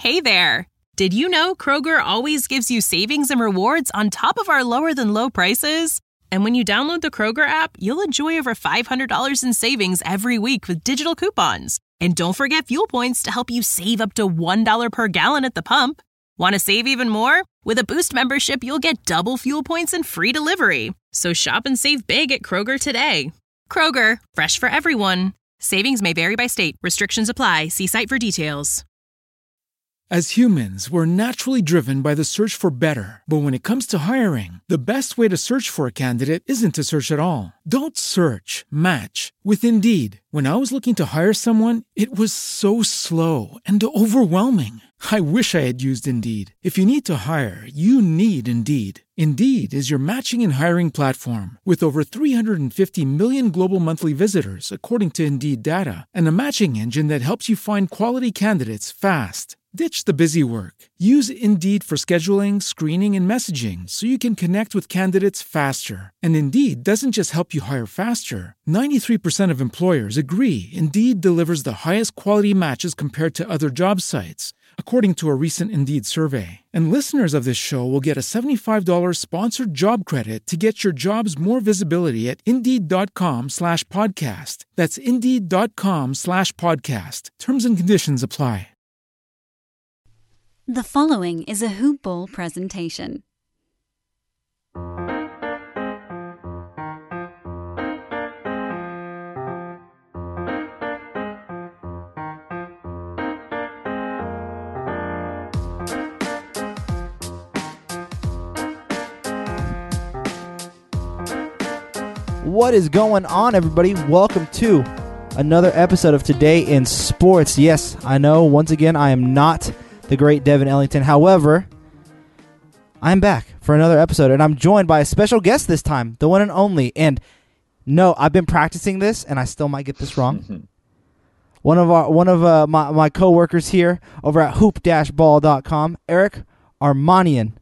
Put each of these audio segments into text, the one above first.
Hey there! Did you know Kroger always gives you savings and rewards on top of our lower-than-low prices? And when you download the Kroger app, you'll enjoy over $500 in savings every week with digital coupons. And don't forget fuel points to help you save up to $1 per gallon at the pump. Want to save even more? With a Boost membership, you'll get double fuel points and free delivery. So shop and save big at Kroger today. Kroger, fresh for everyone. Savings may vary by state. Restrictions apply. See site for details. As humans, we're naturally driven by the search for better. But when it comes to hiring, the best way to search for a candidate isn't to search at all. Don't search, match with Indeed. When I was looking to hire someone, it was so slow and overwhelming. I wish I had used Indeed. If you need to hire, you need Indeed. Indeed is your matching and hiring platform with over 350 million global monthly visitors, according to Indeed data, and a matching engine that helps you find quality candidates fast. Ditch the busy work. Use Indeed for scheduling, screening, and messaging so you can connect with candidates faster. And Indeed doesn't just help you hire faster. 93% of employers agree Indeed delivers the highest quality matches compared to other job sites, according to a recent Indeed survey. And listeners of this show will get a $75 sponsored job credit to get your jobs more visibility at Indeed.com/podcast. That's Indeed.com/podcast. Terms and conditions apply. The following is a Hoop Ball presentation. What is going on, everybody? Welcome to another episode of Today in Sports. Yes, I know, once again, I am not the great Devin Ellington. However, I'm back for another episode, and I'm joined by a special guest this time, the one and only. And no, I've been practicing this, and I still might get this wrong. One of my coworkers here over at hoop-ball.com, Eric Armanian.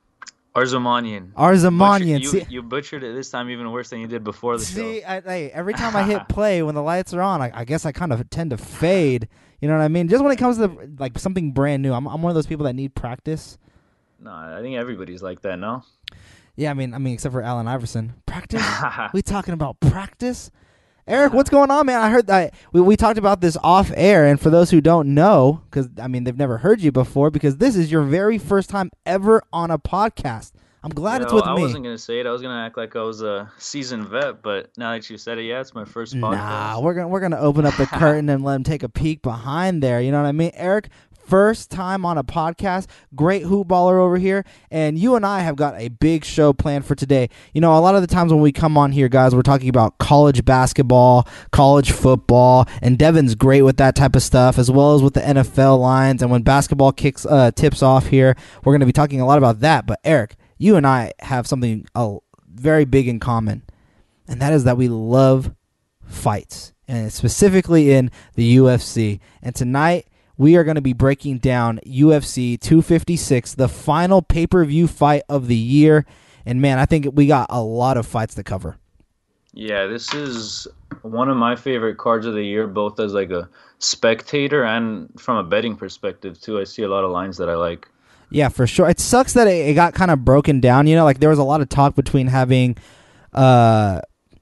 Arzamanian. You butchered it this time even worse than you did before the show. Every time I hit play when the lights are on, I guess I kind of tend to fade. You know what I mean? Just when it comes to like something brand new, I'm one of those people that need practice. No, I think everybody's like that, no? Yeah, I mean, except for Allen Iverson. Practice? We talking about practice? Eric, what's going on, man? I heard that we talked about this off air, and for those who don't know, because I mean they've never heard you before, because this is your very first time ever on a podcast. I'm glad it's with me. I wasn't going to say it. I was going to act like I was a seasoned vet, but now that you said it, yeah, it's my first podcast. Nah, we're gonna open up the curtain and let them take a peek behind there. You know what I mean? Eric, first time on a podcast, great hoop baller over here, and you and I have got a big show planned for today. You know, a lot of the times when we come on here, guys, we're talking about college basketball, college football, and Devin's great with that type of stuff, as well as with the NFL lines, and when basketball tips off here, we're going to be talking a lot about that. But Eric, you and I have something very big in common, and that is that we love fights, and specifically in the UFC. And tonight, we are going to be breaking down UFC 256, the final pay-per-view fight of the year. And, man, I think we got a lot of fights to cover. Yeah, this is one of my favorite cards of the year, both as like a spectator and from a betting perspective, too. I see a lot of lines that I like. Yeah, for sure. It sucks that it got kind of broken down. You know, like there was a lot of talk between having Kamaru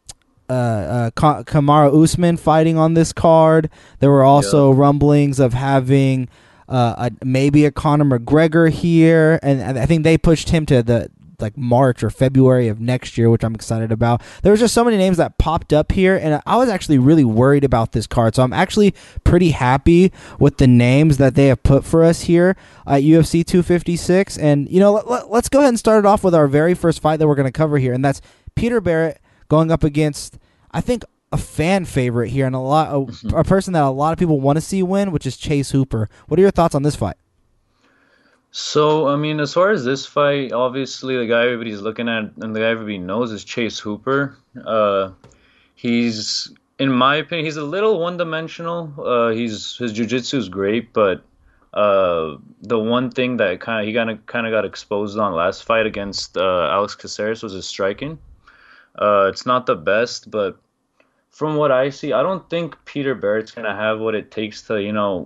Usman fighting on this card. There were also rumblings of having maybe a Conor McGregor here, and I think they pushed him to the March or February of next year, which I'm excited about. There was just so many names that popped up here, and I was actually really worried about this card. So I'm actually pretty happy with the names that they have put for us here at UFC 256. And you know, let's go ahead and start it off with our very first fight that we're going to cover here, and that's Peter Barrett going up against, I think, a fan favorite here, and a person that a lot of people want to see win, which is Chase Hooper. What are your thoughts on this fight? So, I mean, as far as this fight, obviously the guy everybody's looking at and the guy everybody knows is Chase Hooper. He's, in my opinion, he's a little one-dimensional. His jiu-jitsu is great, but the one thing that he got exposed on last fight against Alex Caceres was his striking. It's not the best, but from what I see, I don't think Peter Barrett's going to have what it takes to,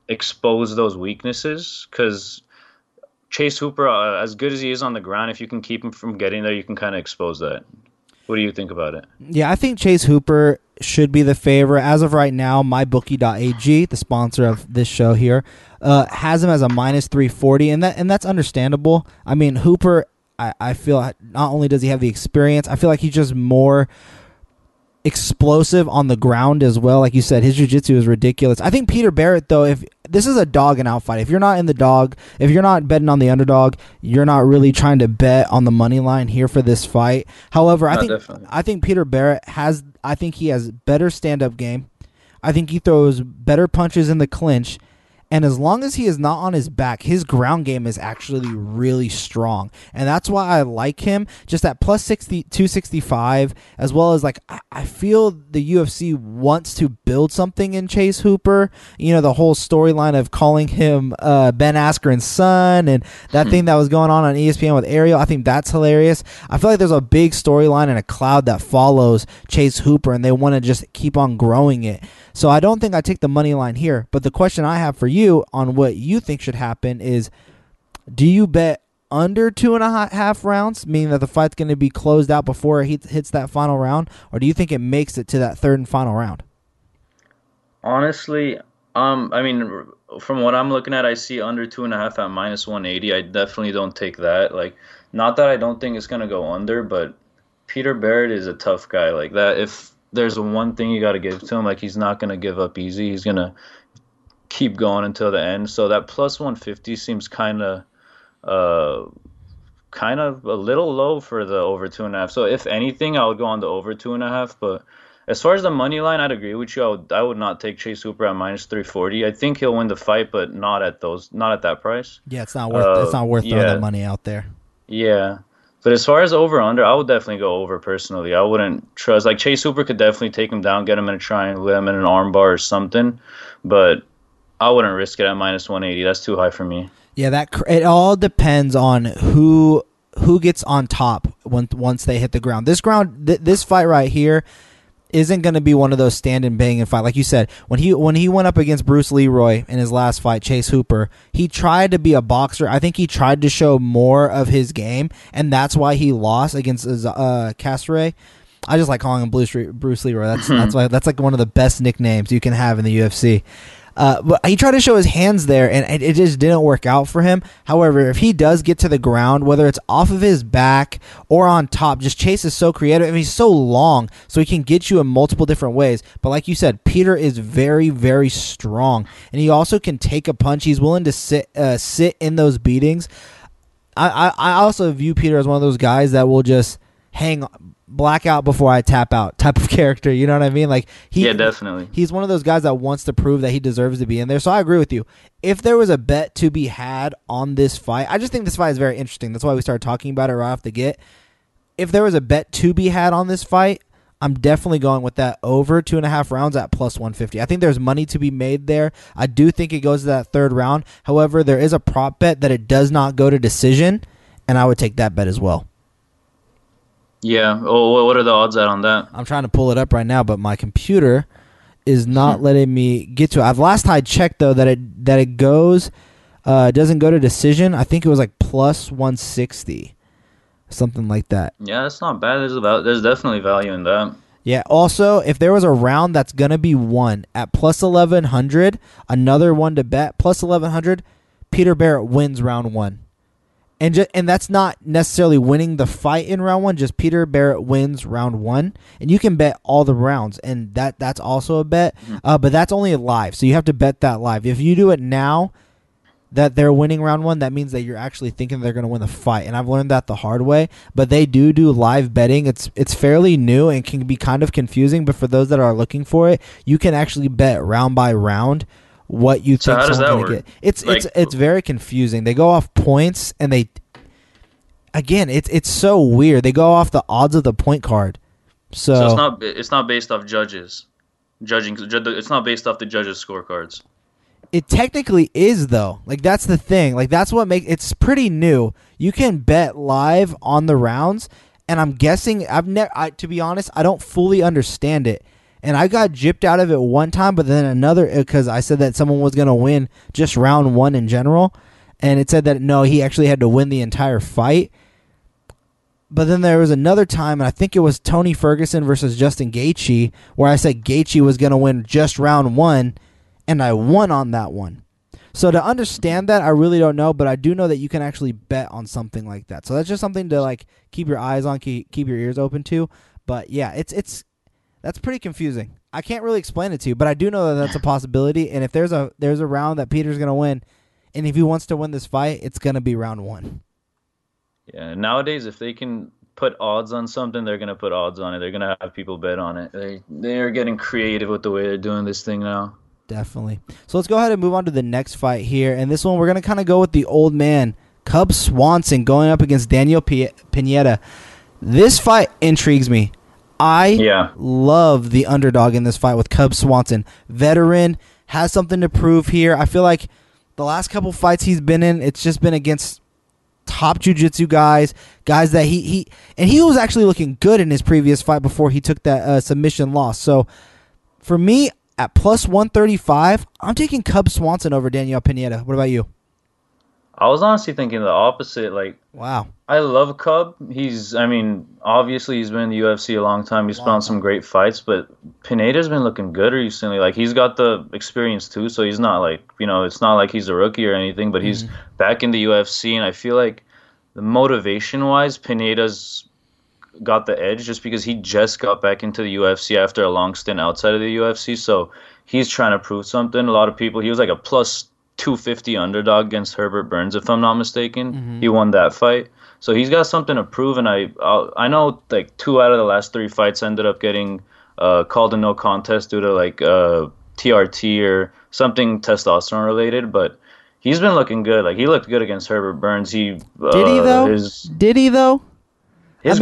expose those weaknesses, because Chase Hooper, as good as he is on the ground, if you can keep him from getting there, you can kind of expose that. What do you think about it? Yeah, I think Chase Hooper should be the favorite. As of right now, MyBookie.ag, the sponsor of this show here, has him as a minus 340, and that's understandable. I mean, Hooper, I feel not only does he have the experience, I feel like he's just more explosive on the ground as well. Like you said, his jiu-jitsu is ridiculous. I think Peter Barrett, though, if this is a dog and out fight, if you're not in the dog, if you're not betting on the underdog, you're not really trying to bet on the money line here for this fight. However, I think Peter Barrett has better stand-up game. I think he throws better punches in the clinch. And as long as he is not on his back, his ground game is actually really strong. And that's why I like him. Just at plus 265, as well as like I feel the UFC wants to build something in Chase Hooper. You know, the whole storyline of calling him Ben Askren's son and that thing that was going on ESPN with Ariel. I think that's hilarious. I feel like there's a big storyline and a cloud that follows Chase Hooper, and they want to just keep on growing it. So I don't think I take the money line here. But the question I have for you on what you think should happen is, do you bet under 2.5 rounds, meaning that the fight's going to be closed out before it hits that final round, or do you think it makes it to that third and final round? Honestly, I mean, from what I'm looking at, I see under 2.5 at minus 180. I definitely don't take that. Like, not that I don't think it's going to go under, but Peter Barrett is a tough guy like that. If there's one thing you got to give to him, like, he's not going to give up easy. He's going to keep going until the end. So that plus 150 seems kind of a little low for the over 2.5. So if anything, I would go on the over 2.5. But as far as the money line, I'd agree with you. I would not take Chase Hooper at minus 340. I think he'll win the fight, but not at that price. Yeah, it's not worth throwing that money out there. Yeah. But as far as over-under, I would definitely go over personally. I wouldn't trust. Like, Chase Hooper could definitely take him down, get him in a triangle, get him in an armbar or something. But I wouldn't risk it at minus 180. That's too high for me. Yeah, it all depends on who gets on top once they hit the ground. This fight right here isn't going to be one of those stand and bang and fight. Like you said, when he went up against Bruce Leroy in his last fight, Chase Hooper, he tried to be a boxer. I think he tried to show more of his game, and that's why he lost against Castore. I just like calling him Bruce Leroy. That's like one of the best nicknames you can have in the UFC. But he tried to show his hands there, and it just didn't work out for him. However, if he does get to the ground, whether it's off of his back or on top, just Chase is so creative. I mean, he's so long, so he can get you in multiple different ways. But like you said, Peter is very, very strong, and he also can take a punch. He's willing to sit in those beatings. I also view Peter as one of those guys that will just hang blackout before I tap out type of character. You know what I mean? Like yeah, definitely. He's one of those guys that wants to prove that he deserves to be in there. So I agree with you. If there was a bet to be had on this fight, I just think this fight is very interesting. That's why we started talking about it right off the get. If there was a bet to be had on this fight, I'm definitely going with that over 2.5 rounds at plus 150. I think there's money to be made there. I do think it goes to that third round. However, there is a prop bet that it does not go to decision, and I would take that bet as well. Yeah. Oh, what are the odds on that? I'm trying to pull it up right now, but my computer is not letting me get to it. Last I checked, though, that it goes doesn't go to decision. I think it was like plus 160, something like that. Yeah, that's not bad. There's definitely value in that. Yeah. Also, if there was a round that's gonna be won at plus 1100, another one to bet plus 1100, Peter Barrett wins round one. And that's not necessarily winning the fight in round one, just Peter Barrett wins round one. And you can bet all the rounds, and that's also a bet. But that's only live, so you have to bet that live. If you do it now that they're winning round one, that means that you're actually thinking they're going to win the fight. And I've learned that the hard way. But they do live betting. It's fairly new and can be kind of confusing, but for those that are looking for it, you can actually bet round by round what you think someone's going to get. It's very confusing. They go off points, and it's so weird. They go off the odds of the point card. So it's not based off judges judging. It's not based off the judges' scorecards. It technically is, though. Like, that's the thing. Like, that's what makes it's pretty new. You can bet live on the rounds, and I'm guessing to be honest, I don't fully understand it. And I got gypped out of it one time, but then another, because I said that someone was going to win just round one in general. And it said that, no, he actually had to win the entire fight. But then there was another time, and I think it was Tony Ferguson versus Justin Gaethje, where I said Gaethje was going to win just round one, and I won on that one. So to understand that, I really don't know, but I do know that you can actually bet on something like that. So that's just something to like keep your eyes on, keep your ears open to. But yeah, that's pretty confusing. I can't really explain it to you, but I do know that that's a possibility. And if there's a round that Peter's going to win, and if he wants to win this fight, it's going to be round one. Yeah, nowadays, if they can put odds on something, they're going to put odds on it. They're going to have people bet on it. They are getting creative with the way they're doing this thing now. Definitely. So let's go ahead and move on to the next fight here. And this one, we're going to kind of go with the old man, Cub Swanson, going up against Daniel Pineda. This fight intrigues me. I love the underdog in this fight with Cub Swanson. Veteran, has something to prove here. I feel like the last couple fights he's been in, it's just been against top jiu-jitsu guys that he was actually looking good in his previous fight before he took that submission loss. So for me, at plus 135, I'm taking Cub Swanson over Daniel Pineda. What about you? I was honestly thinking the opposite. Like, wow, I love Cub. Obviously he's been in the UFC a long time. He's put on some great fights, but Pineda's been looking good recently. Like, he's got the experience too, so he's not like, it's not like he's a rookie or anything, but he's back in the UFC, and I feel like the motivation-wise, Pineda's got the edge just because he just got back into the UFC after a long stint outside of the UFC, so he's trying to prove something. A lot of people, he was like a plus 250 underdog against Herbert Burns, if I'm not mistaken. He won that fight, so he's got something to prove. And I know like 2 out of the last 3 fights ended up getting called a no contest due to like TRT or something testosterone related, but he's been looking good. Like, he looked good against Herbert Burns. Did he though? What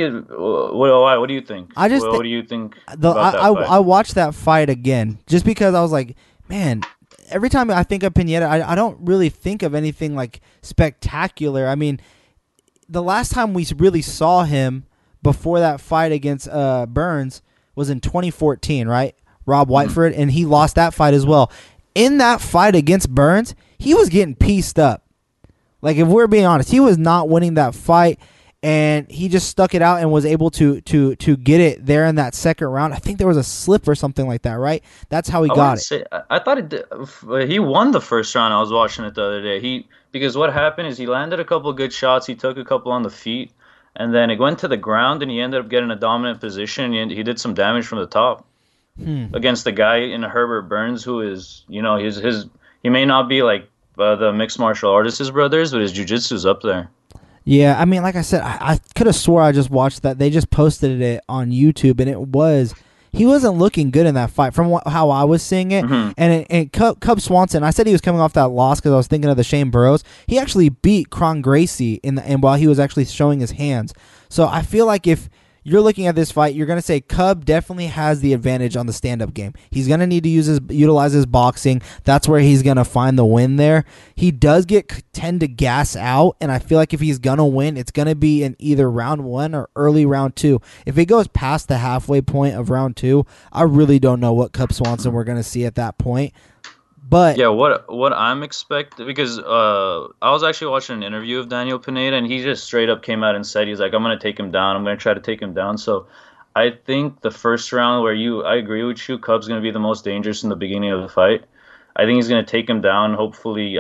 do you think? What do you think about that fight? I watched that fight again just because I was like, man, every time I think of Pineda, I don't really think of anything like spectacular. I mean, the last time we really saw him before that fight against Burns was in 2014, right? Rob Whiteford, and he lost that fight as well. In that fight against Burns, he was getting pieced up. Like, if we're being honest, he was not winning that fight, and he just stuck it out and was able to get it there in that second round. I think there was a slip or something like that, right? That's how he got it. I thought he won the first round. I was watching it the other day. Because what happened is he landed a couple of good shots. He took a couple on the feet, and then it went to the ground, and he ended up getting a dominant position. And he did some damage from the top against the guy in Herbert Burns, who is, he may not be like the mixed martial artists brothers, but his jiu-jitsu's up there. Yeah, I mean, like I said, I could have swore I just watched that. They just posted it on YouTube, and he wasn't looking good in that fight from how I was seeing it. And Cub Swanson, I said he was coming off that loss because I was thinking of the Shane Burrows. He actually beat Kron Gracie and while he was actually showing his hands. So I feel like if you're looking at this fight, you're going to say Cub definitely has the advantage on the stand-up game. He's going to need to utilize his boxing. That's where he's going to find the win there. He does tend to gas out, and I feel like if he's going to win, it's going to be in either round 1 or early round 2. If it goes past the halfway point of round 2, I really don't know what Cub Swanson we're going to see at that point. But yeah, what I'm expecting, because I was actually watching an interview of Daniel Pineda, and he just straight up came out and said, he's like, I'm going to take him down. I'm going to try to take him down. So I think the first round I agree with you, Cub's going to be the most dangerous in the beginning of the fight. I think he's going to take him down, hopefully,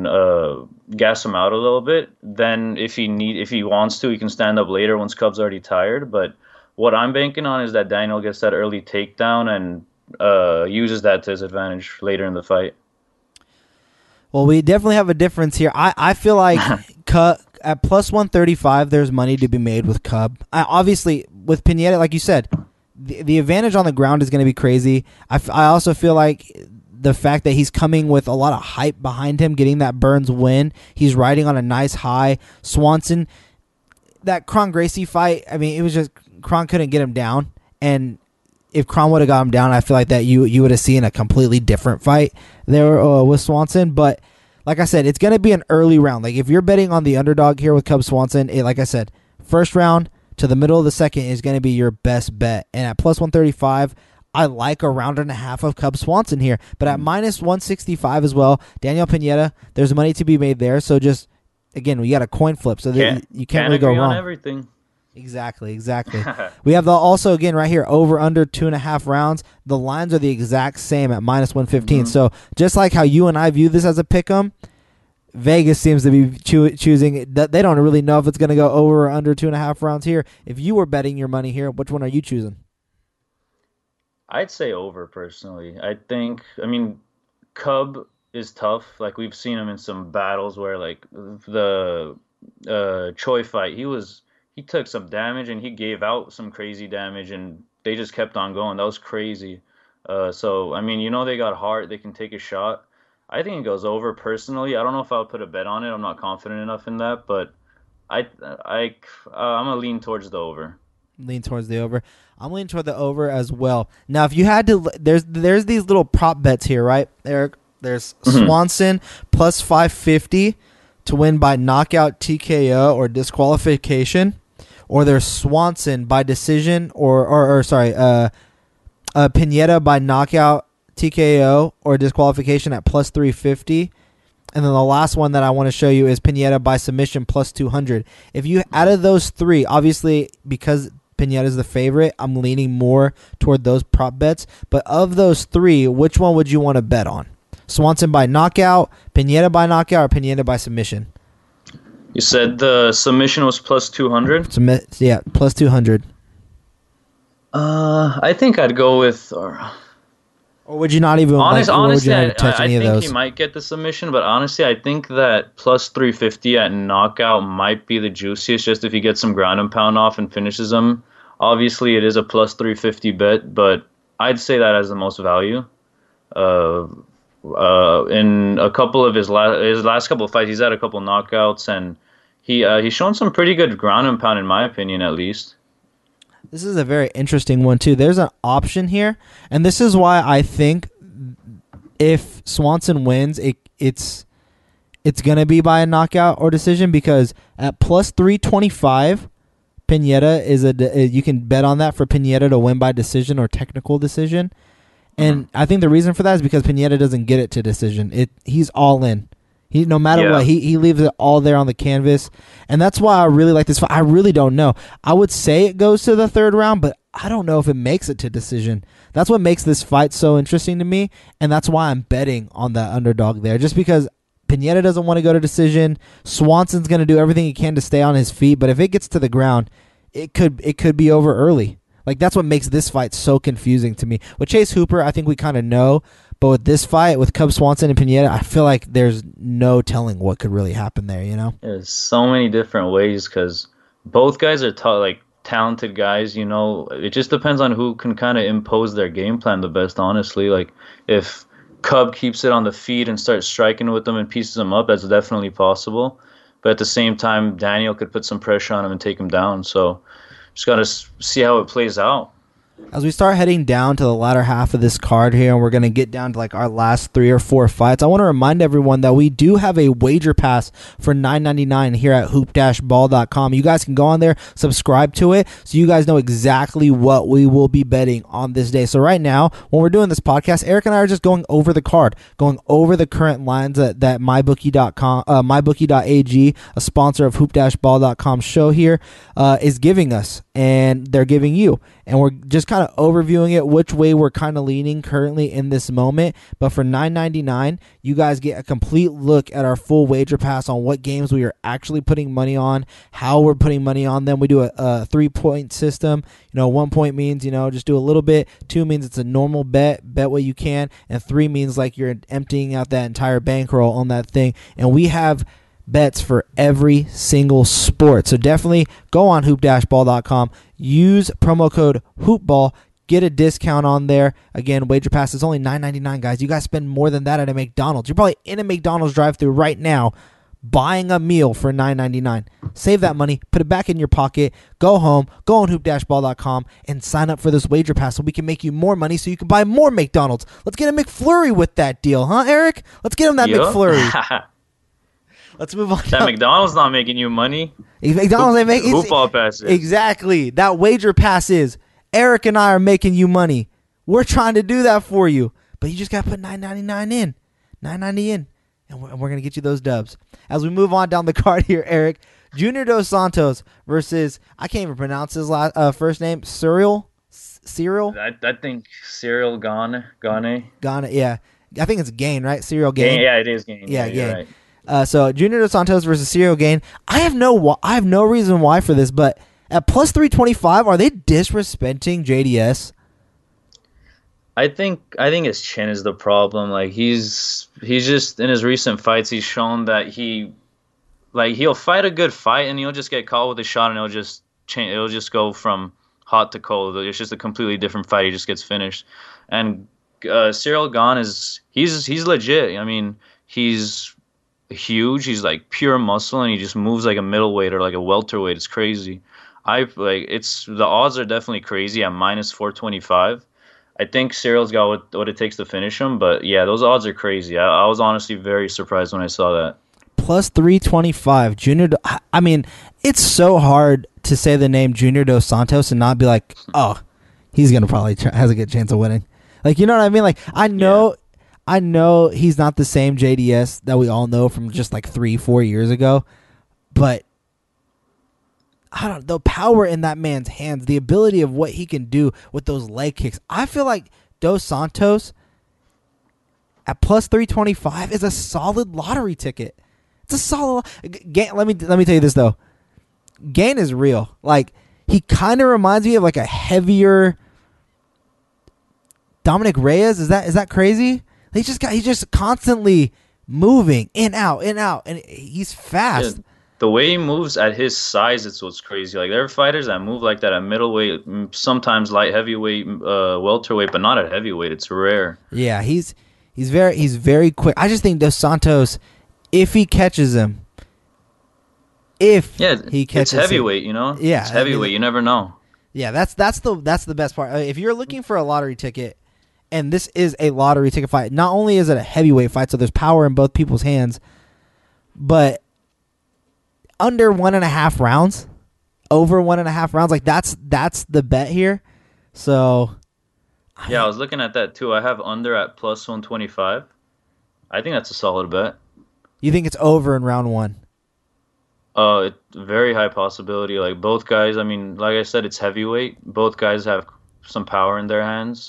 gas him out a little bit. Then if he wants to, he can stand up later once Cub's already tired. But what I'm banking on is that Daniel gets that early takedown and uses that to his advantage later in the fight. Well, we definitely have a difference here. I feel like at plus 135, there's money to be made with Cub. Obviously, with Pineda, like you said, the advantage on the ground is going to be crazy. I also feel like the fact that he's coming with a lot of hype behind him, getting that Burns win, he's riding on a nice high. Swanson, that Kron Gracie fight, I mean, it was just Kron couldn't get him down, and if Kron would have got him down, I feel like that you would have seen a completely different fight there with Swanson. But like I said, it's going to be an early round. Like, if you're betting on the underdog here with Cub Swanson, like I said, first round to the middle of the second is going to be your best bet. And at plus 135, I like a round and a half of Cub Swanson here. But at minus 165 as well, Daniel Pineda, there's money to be made there. So just, again, we got a coin flip. So you can't really go agree wrong. on everything. Exactly. We have also, again, right here, over under 2.5 rounds. The lines are the exact same at minus 115. Mm-hmm. So just like how you and I view this as a pick 'em, Vegas seems to be choosing that. They don't really know if it's going to go over or under 2.5 rounds here. If you were betting your money here, which one are you choosing? I'd say over, personally. I mean, Cub is tough. Like, we've seen him in some battles where, like, the Choi fight, he took some damage and he gave out some crazy damage and they just kept on going. That was crazy. So, I mean, they got heart. They can take a shot. I think it goes over, personally. I don't know if I'll put a bet on it. I'm not confident enough in that, but I'm going to lean towards the over. Lean towards the over. I'm leaning toward the over as well. Now, if you had to, there's these little prop bets here, right, Eric? There's Swanson plus 550 to win by knockout, TKO, or disqualification. Or there's Swanson by decision, or Pineda by knockout, TKO, or disqualification at plus 350. And then the last one that I want to show you is Pineda by submission plus 200. If you, out of those three, obviously because Pineda is the favorite, I'm leaning more toward those prop bets. But of those three, which one would you want to bet on? Swanson by knockout, Pineda by knockout, or Pineda by submission? You said the submission was plus 200? Yeah, plus 200. I think I'd go with... Or would you not even honestly, touch any of those? I think he might get the submission, but honestly, I think that plus 350 at knockout might be the juiciest, just if he gets some ground and pound off and finishes him. Obviously, it is a plus 350 bet, but I'd say that has the most value. In a couple of his last couple of fights, he's had a couple knockouts, and he's shown some pretty good ground and pound, in my opinion, at least. This is a very interesting one, too. There's an option here, and this is why I think if Swanson wins, it's going to be by a knockout or decision, because at plus 325, Pineda you can bet on that for Pineda to win by decision or technical decision. And I think the reason for that is because Pineda doesn't get it to decision. He's all in. No matter what, he leaves it all there on the canvas. And that's why I really like this fight. I really don't know. I would say it goes to the third round, but I don't know if it makes it to decision. That's what makes this fight so interesting to me, and that's why I'm betting on that underdog there. Just because Pineda doesn't want to go to decision. Swanson's going to do everything he can to stay on his feet, but if it gets to the ground, it could be over early. Like, that's what makes this fight so confusing to me. With Chase Hooper, I think we kind of know. But with this fight, with Cub Swanson and Pineda, I feel like there's no telling what could really happen there, There's so many different ways, because both guys are talented guys, It just depends on who can kind of impose their game plan the best, honestly. Like, if Cub keeps it on the feet and starts striking with them and pieces them up, that's definitely possible. But at the same time, Daniel could put some pressure on him and take him down. So just got to see how it plays out. As we start heading down to the latter half of this card here, and we're going to get down to our last 3 or 4 fights, I want to remind everyone that we do have a wager pass for $9.99 here at hoop-ball.com. You guys can go on there, subscribe to it, so you guys know exactly what we will be betting on this day. So right now, when we're doing this podcast, Eric and I are just going over the card, going over the current lines that mybookie.com, mybookie.ag, a sponsor of hoop-ball.com show here, is giving us, and they're giving you. And we're just kind of overviewing it, which way we're kind of leaning currently in this moment. But for $9.99, you guys get a complete look at our full wager pass on what games we are actually putting money on, how we're putting money on them. We do a 3-point system. 1 point means, just do a little bit. 2 means it's a normal bet what you can. And 3 means like you're emptying out that entire bankroll on that thing. And we have bets for every single sport. So definitely go on hoop-ball.com, use promo code HoopBall, get a discount on there. Again, wager pass is only $9.99, guys. You guys spend more than that at a McDonald's. You're probably in a McDonald's drive-thru right now buying a meal for $9.99. Save that money, put it back in your pocket, go home, go on hoop-ball.com, and sign up for this wager pass so we can make you more money so you can buy more McDonald's. Let's get a McFlurry with that deal, huh, Eric? Let's get him that McFlurry. Let's move on. That McDonald's not making you money. McDonald's ain't making Hoop-ball passes. Exactly. That wager pass is. Eric and I are making you money. We're trying to do that for you. But you just got to put $9.99 in. $9.90 in. And we're going to get you those dubs. As we move on down the card here, Eric, Junior Dos Santos versus, I can't even pronounce his first name, Cyril? I think Cyril Gane. Yeah. I think it's Gane, right? Cyril Gane. Yeah, it is Gane. Yeah, Gane. Right. So Junior Dos Santos versus Cyril Gane. I have no reason why for this, but at plus 325, are they disrespecting JDS? I think his chin is the problem. Like he's just in his recent fights, he's shown that he'll fight a good fight and he'll just get caught with a shot and it'll just go from hot to cold. It's just a completely different fight. He just gets finished. And Cyril Gane he's legit. I mean, he's huge. He's like pure muscle and he just moves like a middleweight or like a welterweight. It's crazy. The odds are definitely crazy at minus 425. I think Cyril's got what it takes to finish him, but yeah, those odds are crazy. I was honestly very surprised when I saw that. Plus 325, I mean, it's so hard to say the name Junior Dos Santos and not be like, oh, he's gonna probably has a good chance of winning. Like, you know what I mean? Like, I know he's not the same JDS that we all know from just like 3-4 years ago, but I don't know, the power in that man's hands, the ability of what he can do with those leg kicks. I feel like Dos Santos at plus 325 is a solid lottery ticket. It's a solid. Let me tell you this though. Gane is real. Like, he kind of reminds me of like a heavier Dominic Reyes. Is that crazy? He's just constantly moving in out, and he's fast. Yeah. The way he moves at his size, it's what's crazy. Like, there are fighters that move like that at middleweight, sometimes light heavyweight, welterweight, but not at heavyweight. It's rare. Yeah, he's very quick. I just think Dos Santos, if he catches him, it's heavyweight, you know. Yeah, it's heavyweight. You never know. Yeah, that's the best part. If you're looking for a lottery ticket, and this is a lottery ticket fight, not only is it a heavyweight fight, so there's power in both people's hands, but under 1.5 rounds, over 1.5 rounds, like that's the bet here. So, yeah, I was looking at that too. I have under at plus 125. I think that's a solid bet. You think it's over in round 1? It's very high possibility. Like, both guys, I mean, like I said, it's heavyweight. Both guys have some power in their hands.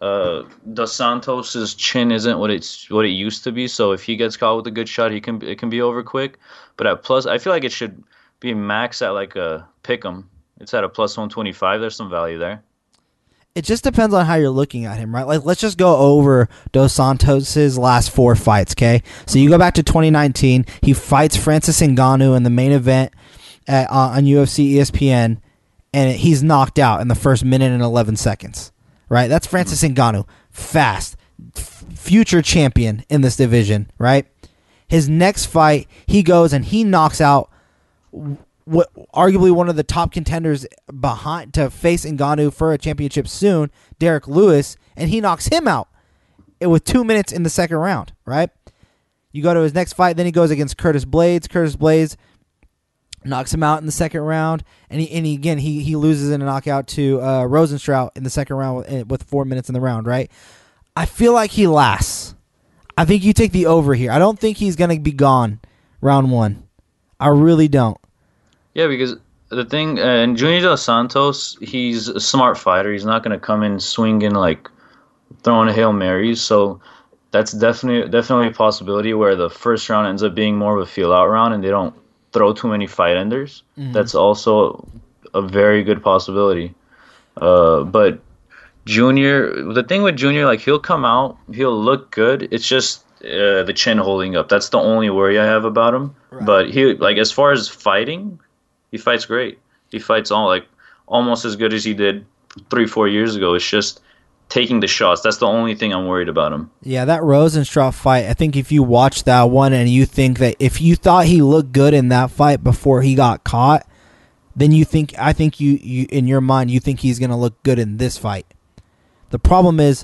Dos Santos's chin isn't what it used to be, so if he gets caught with a good shot, it can be over quick. But at plus, I feel like it should be max at like a pick'em. It's at a plus 125. There's some value there. It just depends on how you're looking at him, right? Like, let's just go over Dos Santos's last 4 fights, okay? So you go back to 2019. He fights Francis Ngannou in the main event on UFC ESPN, and he's knocked out in the first minute and 11 seconds. Right, that's Francis Ngannou, fast, future champion in this division. Right, his next fight, he goes and he knocks out what arguably one of the top contenders behind to face Ngannou for a championship soon, Derek Lewis, and he knocks him out with 2 minutes in the second round. Right, you go to his next fight, then he goes against Curtis Blades. Curtis Blades knocks him out in the second round, and he loses in a knockout to Rosenstrauch in the second round with 4 minutes in the round, right? I feel like he lasts. I think you take the over here. I don't think he's going to be gone round 1. I really don't. Yeah, because the thing, and Junior Dos Santos, he's a smart fighter. He's not going to come in swinging, like throwing Hail Marys, so that's definitely a possibility where the first round ends up being more of a feel-out round and they don't throw too many fight enders. Mm-hmm. That's also a very good possibility. But Junior, the thing with Junior, like, he'll come out, he'll look good. It's just the chin holding up. That's the only worry I have about him. Right. But he, like, as far as fighting, he fights great. He fights almost as good as he did 3-4 years ago. It's just taking the shots. That's the only thing I'm worried about him. Yeah, that Rosenstrauch fight, I think if you watch that one and you think that if you thought he looked good in that fight before he got caught, then I think you in your mind, you think he's going to look good in this fight. The problem is,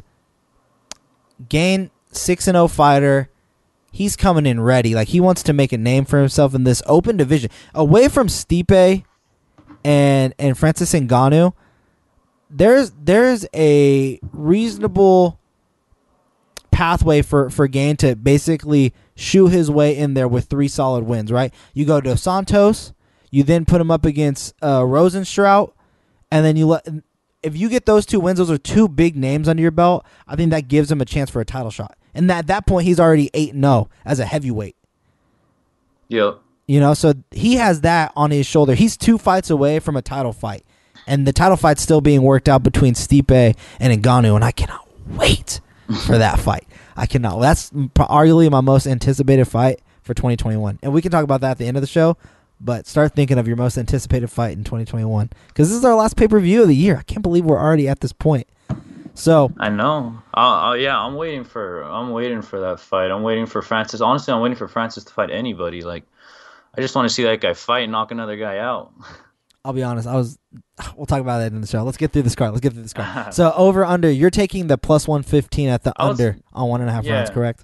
Gane, 6-0 fighter, he's coming in ready. Like, he wants to make a name for himself in this open division. Away from Stipe and Francis Ngannou, there's a reasonable pathway for Gane to basically shoe his way in there with 3 solid wins, right? You go to Santos, you then put him up against Rosenstruck, and then if you get those 2 wins, those are 2 big names under your belt. I think that gives him a chance for a title shot. And at that point, he's already 8-0 as a heavyweight. Yep. You know, so he has that on his shoulder. He's 2 fights away from a title fight. And the title fight's still being worked out between Stipe and Ngannou, and I cannot wait for that fight. I cannot. That's arguably my most anticipated fight for 2021. And we can talk about that at the end of the show, but start thinking of your most anticipated fight in 2021. Because this is our last pay-per-view of the year. I can't believe we're already at this point. So I know. Yeah, I'm waiting for that fight. I'm waiting for Francis. Honestly, I'm waiting for Francis to fight anybody. Like, I just want to see that guy fight and knock another guy out. I'll be honest. We'll talk about that in the show. Let's get through this card. So over under, you're taking the plus 115 at the under on 1.5 rounds, correct?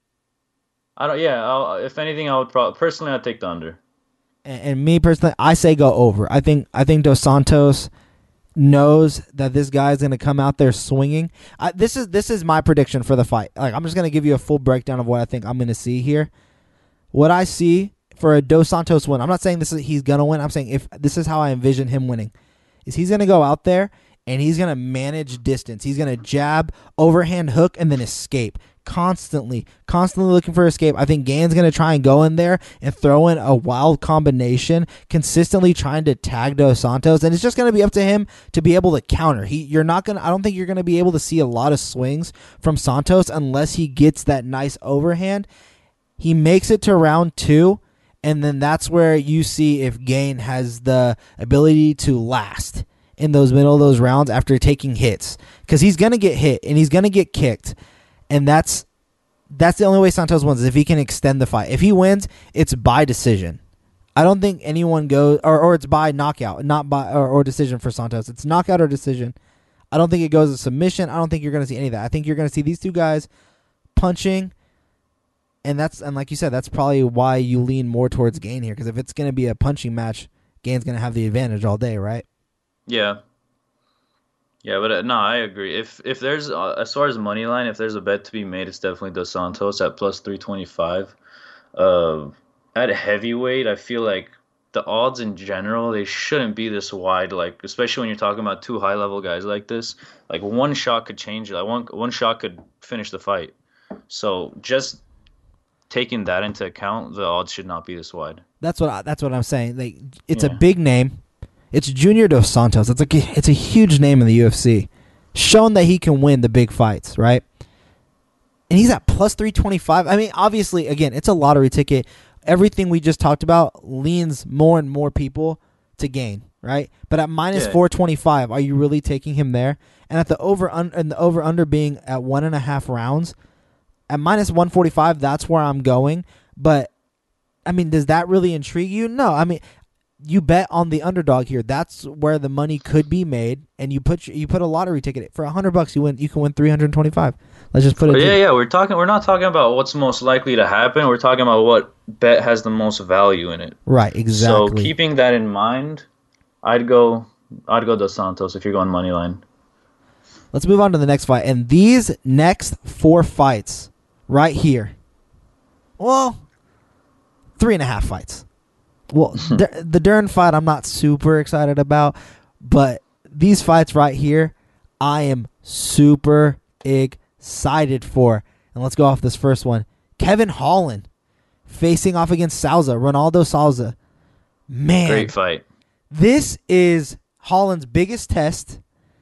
If anything, I would personally I'd take the under. And me personally, I say go over. I think Dos Santos knows that this guy's going to come out there swinging. This is my prediction for the fight. Like, I'm just going to give you a full breakdown of what I think I'm going to see here. What I see for a Dos Santos win, I'm not saying he's going to win. I'm saying if this is how I envision him winning, is he's going to go out there and he's going to manage distance. He's going to jab, overhand hook, and then escape. Constantly looking for escape. I think Gane's going to try and go in there and throw in a wild combination, consistently trying to tag Dos Santos, and it's just going to be up to him to be able to counter. I don't think you're going to be able to see a lot of swings from Santos unless he gets that nice overhand. He makes it to round 2, and then that's where you see if Gane has the ability to last in those middle of those rounds after taking hits, because he's going to get hit and he's going to get kicked. And that's the only way Santos wins, is if he can extend the fight. If he wins, it's by decision. I don't think anyone goes, or it's by knockout, not by or decision for Santos. It's knockout or decision. I don't think it goes to submission. I don't think you're going to see any of that. I think you're going to see these 2 guys punching, and like you said, that's probably why you lean more towards Gane here, because if it's going to be a punching match, Gane's going to have the advantage all day, right? Yeah. Yeah, but no, I agree. If there's as far as money line, if there's a bet to be made, it's definitely Dos Santos at plus 325. At heavyweight, I feel like the odds in general, they shouldn't be this wide. Like, especially when you're talking about 2 high level guys like this. Like, one shot could change it. Like one shot could finish the fight. So just taking that into account, the odds should not be this wide. That's what I'm saying. Like, it's a big name. It's Junior Dos Santos. It's a huge name in the UFC. Shown that he can win the big fights, right? And he's at plus 325. I mean, obviously, again, it's a lottery ticket. Everything we just talked about leans more and more people to Gane, right? But at minus 425, are you really taking him there? And at the over under being at 1.5 rounds, at minus 145, that's where I'm going. But I mean, does that really intrigue you? No. I mean, you bet on the underdog here. That's where the money could be made, and you put a lottery ticket for $100. You can win 325. Let's just put it. Yeah. We're not talking about what's most likely to happen. We're talking about what bet has the most value in it. Right. Exactly. So keeping that in mind, I'd go Dos Santos if you're going money line. Let's move on to the next fight, and these next 4 fights right here. Well, 3.5 fights. Well, the Dern fight I'm not super excited about, but these fights right here, I am super excited for. And let's go off this first one. Kevin Holland facing off against Souza, Ronaldo Souza. Man. Great fight. This is Holland's biggest test.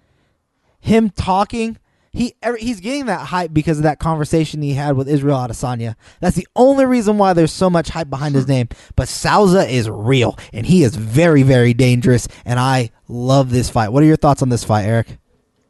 Him talking. He's getting that hype because of that conversation he had with Israel Adesanya. That's the only reason why there's so much hype behind his name. But Souza is real, and he is very, very dangerous, and I love this fight. What are your thoughts on this fight, Eric?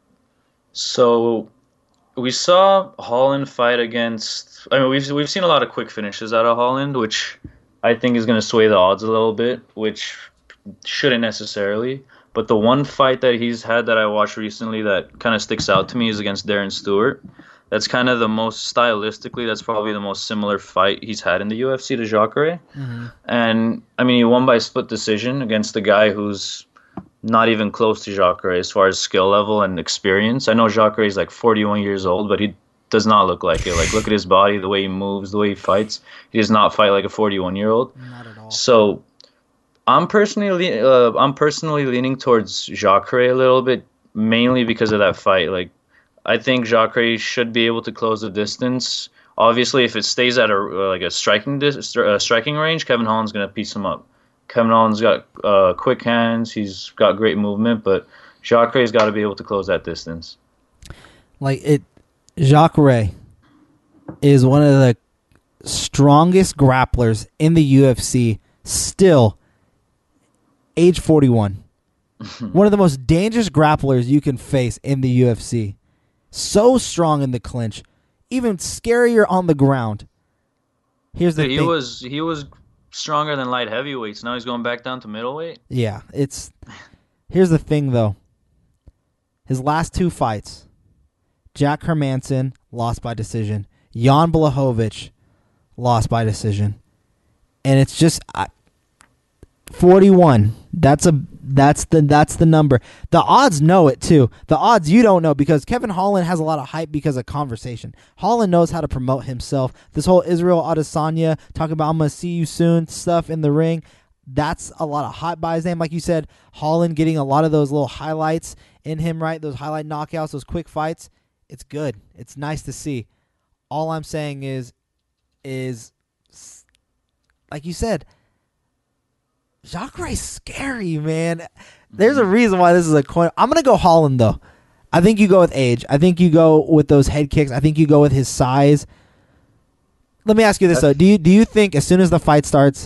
So we saw Holland fight against... I mean, we've seen a lot of quick finishes out of Holland, which I think is going to sway the odds a little bit, which shouldn't necessarily. But the one fight that he's had that I watched recently that kind of sticks out to me is against Darren Stewart. That's kind of the most stylistically, that's probably the most similar fight he's had in the UFC to Jacare. Mm-hmm. And, I mean, he won by split decision against the guy who's not even close to Jacare as far as skill level and experience. I know Jacare is like 41 years old, but he does not look like it. Like, look at his body, the way he moves, the way he fights. He does not fight like a 41-year-old. Not at all. So I'm personally leaning towards Jacare a little bit, mainly because of that fight. Like, I think Jacare should be able to close the distance. Obviously, if it stays at a striking range, Kevin Holland's gonna piece him up. Kevin Holland's got quick hands. He's got great movement, but Jacare's got to be able to close that distance. Jacare is one of the strongest grapplers in the UFC. Still, age 41. One of the most dangerous grapplers you can face in the UFC. So strong in the clinch, even scarier on the ground. Here's the thing. He was stronger than light heavyweights. Now he's going back down to middleweight. Yeah, here's the thing though. His last 2 fights, Jack Hermanson lost by decision. Jan Blachowicz lost by decision. And it's just 41. That's the number. The odds know it too. The odds you don't know, because Kevin Holland has a lot of hype because of conversation. Holland knows how to promote himself. This whole Israel Adesanya talking about I'm gonna see you soon stuff in the ring. That's a lot of hype by his name. Like you said, Holland getting a lot of those little highlights in him, right? Those highlight knockouts, those quick fights. It's good. It's nice to see. All I'm saying is like you said, Jacare's scary, man. There's a reason why this is a coin. I'm going to go Holland, though. I think you go with age. I think you go with those head kicks. I think you go with his size. Let me ask you this, though. Do you think as soon as the fight starts,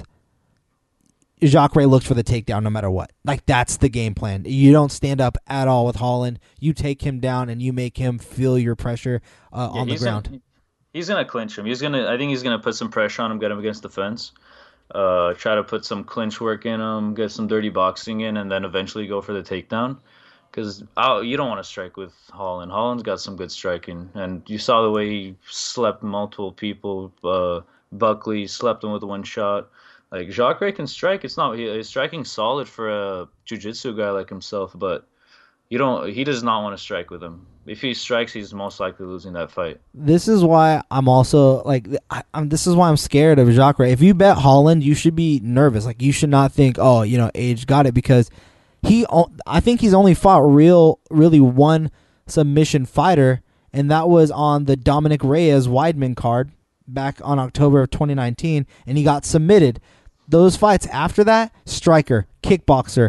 Jacare looks for the takedown no matter what? Like, that's the game plan. You don't stand up at all with Holland. You take him down and you make him feel your pressure on the ground. He's going to clinch him. I think he's going to put some pressure on him, get him against the fence. Try to put some clinch work in him, get some dirty boxing in, and then eventually go for the takedown. Because you don't want to strike with Holland. Holland's got some good striking, and you saw the way he slept multiple people. Buckley slept him with one shot. Like, Jacare can strike. He's striking solid for a jiu-jitsu guy like himself, but he does not want to strike with him. If he strikes, he's most likely losing that fight. This is why I'm also this is why I'm scared of Jacare. If you bet Holland, you should be nervous. Like, you should not think, age got it, because I think he's only fought really one submission fighter, and that was on the Dominic Reyes Weidman card back on October of 2019, and he got submitted. Those fights after that, striker, kickboxer.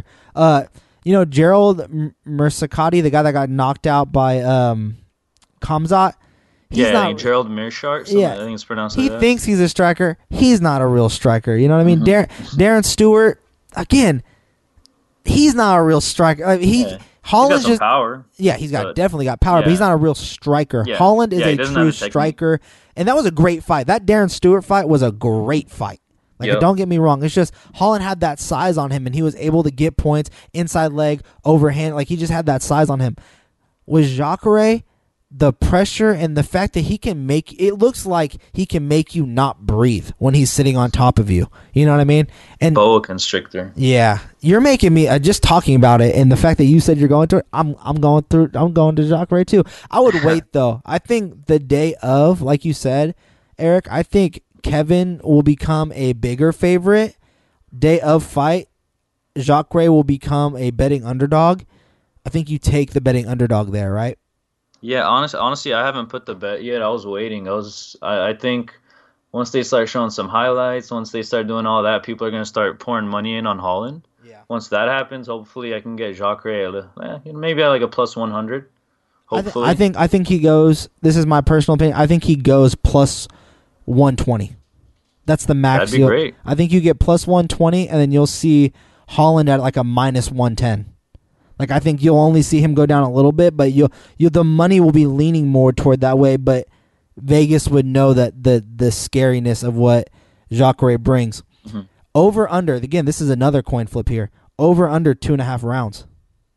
Gerald Mersakati, the guy that got knocked out by Khamzat. Gerald Meerschaert. I think it's pronounced like that. He thinks he's a striker. He's not a real striker. You know what I mean? Mm-hmm. Darren Stewart, again, he's not a real striker. Holland's just power. Yeah, definitely got power, but he's not a real striker. Yeah. Holland is a true striker, and that was a great fight. That Darren Stewart fight was a great fight. Don't get me wrong. It's just Holland had that size on him, and he was able to get points, inside leg, overhand. Like, he just had that size on him. With Jacare, the pressure and the fact that it looks like he can make you not breathe when he's sitting on top of you. You know what I mean? And boa constrictor. Yeah, you're making me just talking about it, and the fact that you said you're going to it, I'm going to Jacare too. I would wait though. I think the day of, like you said, Eric, I think Kevin will become a bigger favorite. Day of fight, Jacare will become a betting underdog. I think you take the betting underdog there, right? Yeah, honestly, I haven't put the bet yet. I was waiting. I think once they start showing some highlights, once they start doing all that, people are going to start pouring money in on Holland. Yeah. Once that happens, hopefully I can get Jacare maybe at like a plus 100. Hopefully. I think he goes, this is my personal opinion, I think he goes plus 120. That's the max. That'd be great. I think you get plus 120, and then you'll see Holland at like a minus 110. Like, I think you'll only see him go down a little bit, but the money will be leaning more toward that way. But Vegas would know that the scariness of what Jacare brings. Mm-hmm. Over under, again, this is another coin flip here. Over under 2.5 rounds.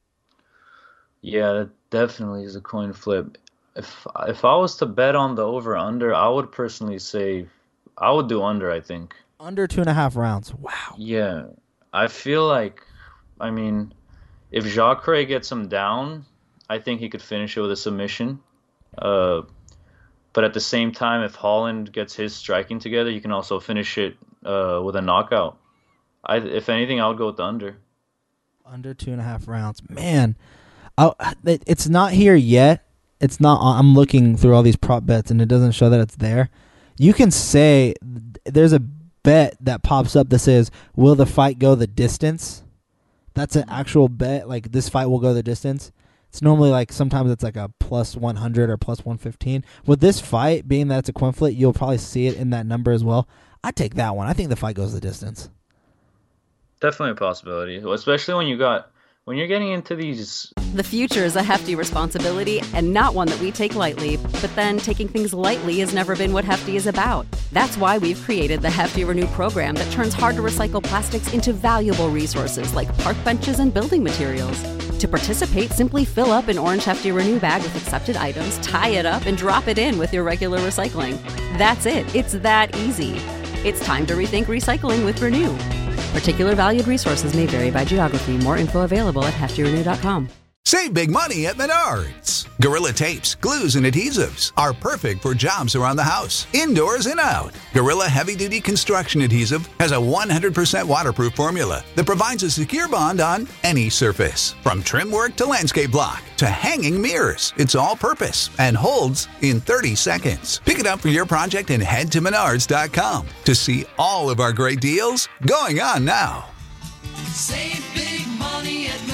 Yeah, that definitely is a coin flip. If I was to bet on the over-under, I would personally say I would do under, I think. Under 2.5 rounds. Wow. Yeah. I feel like, if Jacare gets him down, I think he could finish it with a submission. But at the same time, if Holland gets his striking together, you can also finish it with a knockout. If anything, I would go with the under. Under 2.5 rounds. Man, it's not here yet. It's not. I'm looking through all these prop bets, and it doesn't show that it's there. You can say there's a bet that pops up that says, will the fight go the distance? That's an actual bet. Like, this fight will go the distance. It's normally like, sometimes it's like a plus 100 or plus 115. With this fight, being that it's a coin flip, you'll probably see it in that number as well. I take that one. I think the fight goes the distance. Definitely a possibility, especially when you're getting into these. The future is a hefty responsibility and not one that we take lightly. But then taking things lightly has never been what Hefty is about. That's why we've created the Hefty Renew program that turns hard to recycle plastics into valuable resources like park benches and building materials. To participate, simply fill up an orange Hefty Renew bag with accepted items, tie it up, and drop it in with your regular recycling. That's it. It's that easy. It's time to rethink recycling with Renew. Particular valued resources may vary by geography. More info available at heftyrenew.com. Save big money at Menards. Gorilla Tapes, glues, and adhesives are perfect for jobs around the house, indoors and out. Gorilla Heavy Duty Construction Adhesive has a 100% waterproof formula that provides a secure bond on any surface. From trim work to landscape block to hanging mirrors, it's all purpose and holds in 30 seconds. Pick it up for your project and head to Menards.com to see all of our great deals going on now. Save big money at Menards.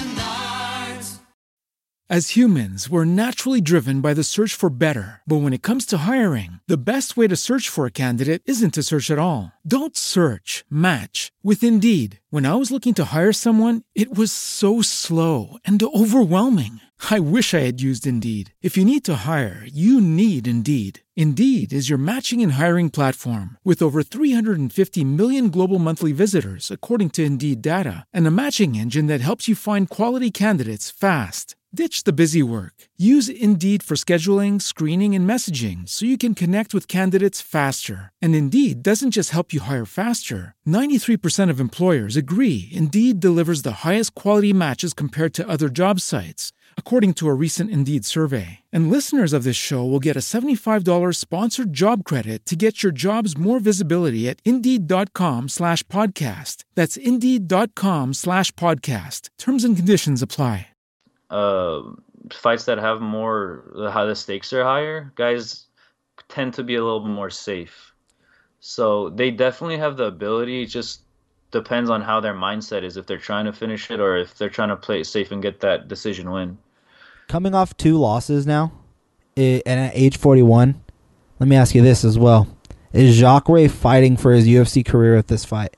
As humans, we're naturally driven by the search for better. But when it comes to hiring, the best way to search for a candidate isn't to search at all. Don't search, match with Indeed. When I was looking to hire someone, it was so slow and overwhelming. I wish I had used Indeed. If you need to hire, you need Indeed. Indeed is your matching and hiring platform with over 350 million global monthly visitors, according to Indeed data, and a matching engine that helps you find quality candidates fast. Ditch the busy work. Use Indeed for scheduling, screening, and messaging so you can connect with candidates faster. And Indeed doesn't just help you hire faster. 93% of employers agree Indeed delivers the highest quality matches compared to other job sites, according to a recent Indeed survey. And listeners of this show will get a $75 sponsored job credit to get your jobs more visibility at Indeed.com/podcast. That's Indeed.com/podcast. Terms and conditions apply. Fights that have how the stakes are higher, guys tend to be a little bit more safe. So they definitely have the ability. It just depends on how their mindset is, if they're trying to finish it or if they're trying to play it safe and get that decision win. Coming off 2 losses now, and at age 41, let me ask you this as well. Is Jacare fighting for his UFC career with this fight?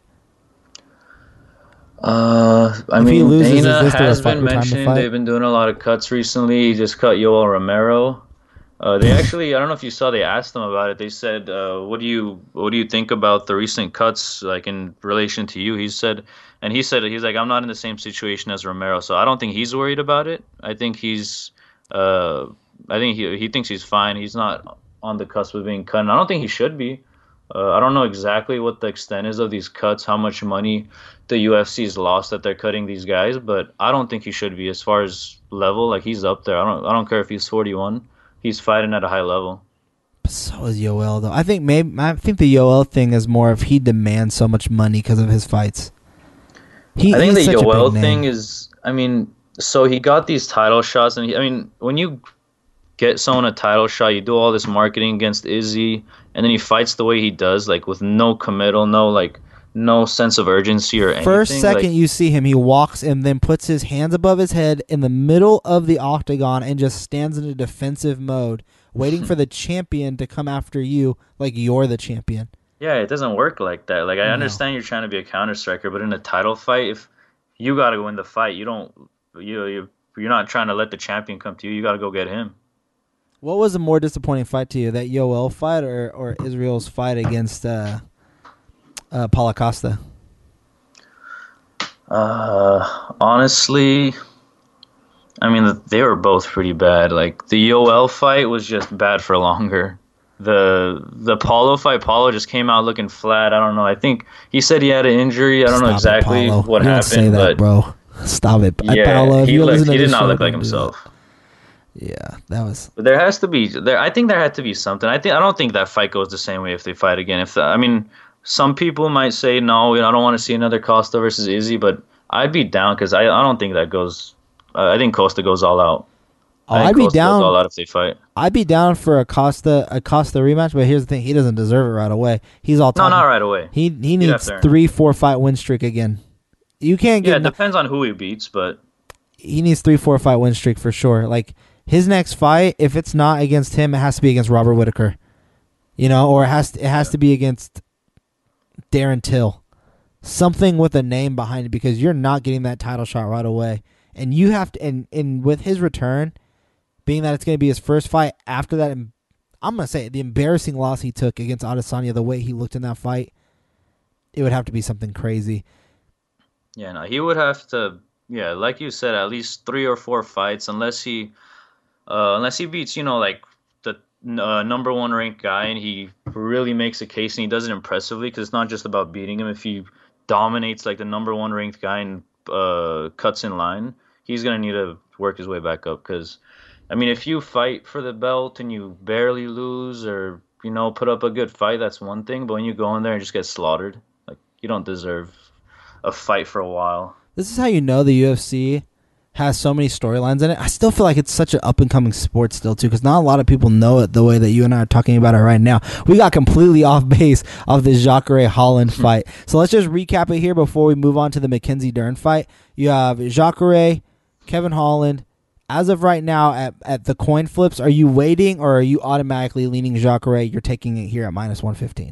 I mean, Dana has been mentioning they've been doing a lot of cuts recently. He just cut Yoel Romero. They actually, I don't know if you saw, they asked him about it. They said, "What do you think about the recent cuts, like in relation to you?" He said, he's like, "I'm not in the same situation as Romero, so I don't think he's worried about it. I think he thinks he's fine. He's not on the cusp of being cut. And I don't think he should be. I don't know exactly what the extent is of these cuts, how much money the UFC's lost that they're cutting these guys, but I don't think he should be. As far as level, like, he's up there. I don't care if he's 41. He's fighting at a high level. So is Yoel, though. I think the Yoel thing is more if he demands so much money because of his fights. I think the Yoel thing is, I mean, so he got these title shots, and when you get someone a title shot, you do all this marketing against Izzy, and then he fights the way he does, like with no committal, no sense of urgency or anything. First second you see him, he walks and then puts his hands above his head in the middle of the octagon and just stands in a defensive mode, waiting for the champion to come after you like you're the champion. Yeah, it doesn't work like that. Like, I understand you're trying to be a counter striker, but in a title fight, if you got to win the fight, you're not trying to let the champion come to you. You got to go get him. What was a more disappointing fight to you, that Yoel fight or Israel's fight against Paulo Costa? Honestly, I mean, they were both pretty bad. Like, the Yoel fight was just bad for longer. The Paulo fight, Paulo just came out looking flat. I don't know. I think he said he had an injury. I don't know exactly what happened. Say that, but bro. Stop it, Yeah, Paolo. If he you listen to did this not show, look like don't do himself. that. Yeah, that was. But there has to be there. I think there had to be something. I don't think that fight goes the same way if they fight again. I mean, some people might say no, I don't want to see another Costa versus Izzy, but I'd be down because I don't think that goes. I think Costa goes all out. I'd be Costa down. goes all out if they fight. I'd be down for a Costa rematch, but here's the thing: he doesn't deserve it right away. He's all No, talking. not right away. He needs have to earn 3-4 fight win streak again. You can't Yeah, get. it depends on who he beats, but He needs 3-4 fight win streak for sure. Like his next fight, if it's not against him, it has to be against Robert Whitaker. Or it has to be against Darren Till. Something with a name behind it, because you're not getting that title shot right away. And you have to, and with his return, being that it's going to be his first fight after that, I'm going to say the embarrassing loss he took against Adesanya, the way he looked in that fight, it would have to be something crazy. yeah, no, he would have to. Yeah, like you said, at least 3 or 4 fights, unless he beats, like the number 1 ranked guy, and he really makes a case and he does it impressively. Because it's not just about beating him. If he dominates like the number 1 ranked guy and cuts in line, he's gonna need to work his way back up. Because, I mean, if you fight for the belt and you barely lose, or put up a good fight, that's one thing. But when you go in there and just get slaughtered, like, you don't deserve a fight for a while. This is how you know the UFC has so many storylines in it. I still feel like it's such an up-and-coming sport still, too, because not a lot of people know it the way that you and I are talking about it right now. We got completely off base of this Jacare Holland fight. So let's just recap it here before we move on to the Mackenzie Dern fight. You have Jacare, Kevin Holland. As of right now, at the coin flips, are you waiting, or are you automatically leaning Jacare? You're taking it here at -115.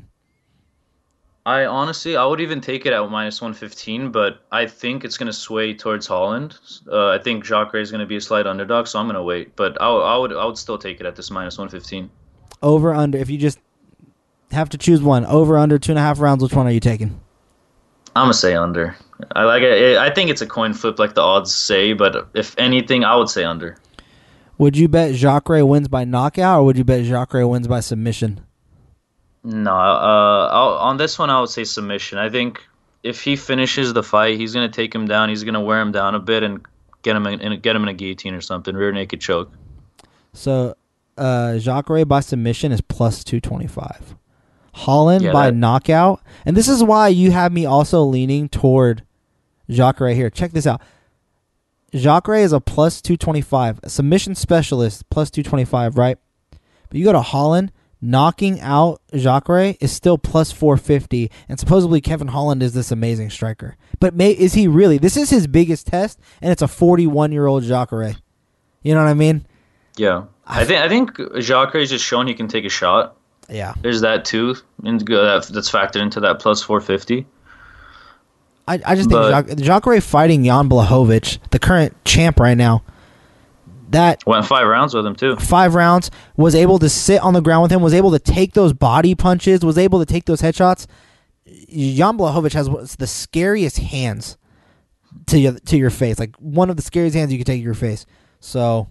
I would even take it at -115, but I think it's going to sway towards Holland. I think Jacare is going to be a slight underdog, so I'm going to wait. But I would still take it at this -115. Over, under, if you just have to choose one, over, under, 2.5 rounds, which one are you taking? I'm going to say under. I like it. I think it's a coin flip like the odds say, but if anything, I would say under. Would you bet Jacare wins by knockout, or would you bet Jacare wins by submission? No, on this one, I would say submission. I think if he finishes the fight, he's going to take him down. He's going to wear him down a bit and get him in a guillotine or something, rear naked choke. So, Jacare by submission is +225. Holland by knockout, and this is why you have me also leaning toward Jacare here. Check this out. Jacare is a +225, a submission specialist, +225, right? But you go to Holland. Knocking out Jacare is still +450, and supposedly Kevin Holland is this amazing striker. But is he really? This is his biggest test, and it's a 41-year-old Jacare. You know what I mean? Yeah, I think Jacare is just showing he can take a shot. Yeah, there's that too, and that's factored into that +450. I just think Jacare fighting Jan Blachowicz, the current champ right now. That went 5 rounds with him too. 5 rounds, was able to sit on the ground with him, was able to take those body punches, was able to take those headshots. Jan Blachowicz has the scariest hands to your face, like one of the scariest hands you can take to your face. So,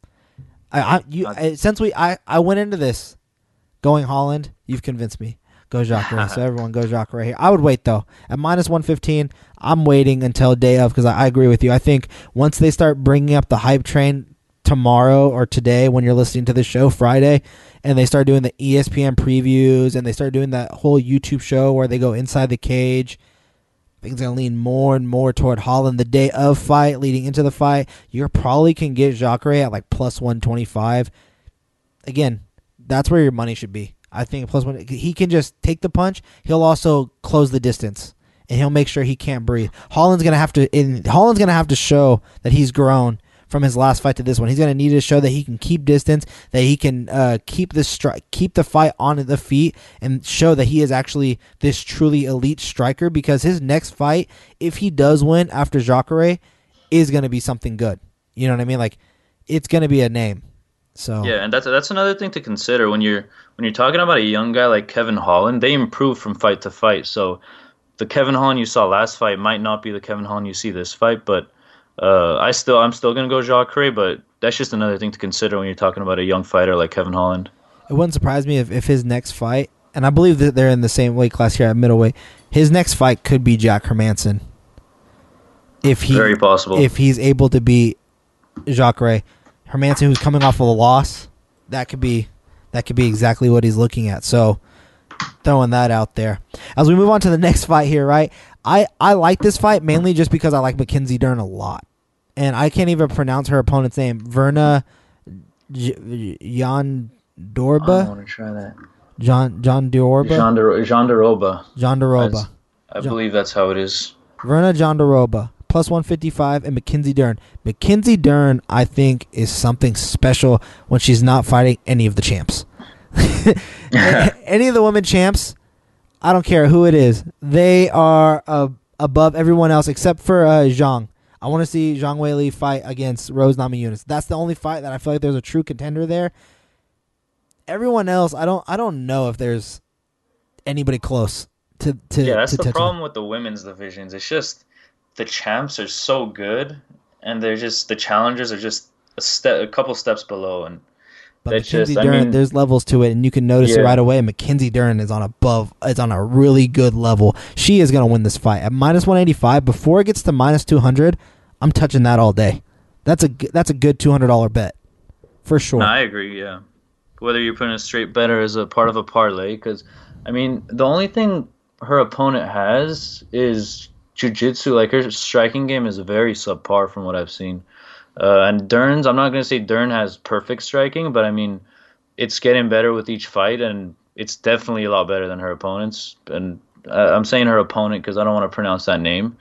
since I went into this going Holland, you've convinced me. Go Jacare. So everyone go Jacare here. I would wait though at -115. I'm waiting until day of, because I agree with you. I think once they start bringing up the hype train tomorrow or today, when you're listening to the show Friday, and they start doing the ESPN previews and they start doing that whole YouTube show where they go inside the cage, I think it's going to lean more and more toward Holland. The day of fight, leading into the fight, you probably can get Jacare at like +125. Again, that's where your money should be. I think +1. He can just take the punch. He'll also close the distance, and he'll make sure he can't breathe. Holland's gonna have to show that he's grown from his last fight to this one. He's gonna need to show that he can keep distance, that he can keep the fight on the feet, and show that he is actually this truly elite striker. Because his next fight, if he does win after Jacare, is gonna be something good. You know what I mean? Like, it's gonna be a name. So yeah, and that's another thing to consider when you're talking about a young guy like Kevin Holland. They improve from fight to fight. So the Kevin Holland you saw last fight might not be the Kevin Holland you see this fight, but I'm still gonna go Jacare. But that's just another thing to consider when you're talking about a young fighter like Kevin Holland. It wouldn't surprise me if his next fight, and I believe that they're in the same weight class here at middleweight, his next fight could be Jack Hermanson. Very possible. If he's able to beat Jacare. Hermansson, who's coming off of a loss, that could be exactly what he's looking at. So throwing that out there. As we move on to the next fight here, right? I like this fight mainly just because I like Mackenzie Dern a lot. And I can't even pronounce her opponent's name. Verna Jandorba? I want to try that. Jandorba? Jandoroba. I believe that's how it is. Verna Jandoroba. Plus 155, and Mackenzie Dern. Mackenzie Dern, I think, is something special when she's not fighting any of the champs. Any of the women champs, I don't care who it is. They are above everyone else except for Zhang. I want to see Zhang Weili fight against Rose Namajunas. That's the only fight that I feel like there's a true contender there. Everyone else, I don't know if there's anybody close to Yeah, that's to the touch problem them. with the women's divisions. It's just the champs are so good, and they're just the challengers are just a couple steps below, and But that's Mackenzie just. Dern, I mean, there's levels to it, and you can notice it Yeah. right away. Mackenzie Dern is on a really good level. She is going to win this fight at minus 185. Before it gets to minus 200, I'm touching that all day. That's a good $200 bet for sure. no, I agree. Yeah, whether you're putting a straight bet or as a part of a parlay, because I mean, the only thing her opponent has is jiu-jitsu. Like, her striking game is very subpar from what I've seen. And Dern's, I'm not going to say Dern has perfect striking, but I mean, it's getting better with each fight, and it's definitely a lot better than her opponents. And I'm saying her opponent because I don't want to pronounce that name.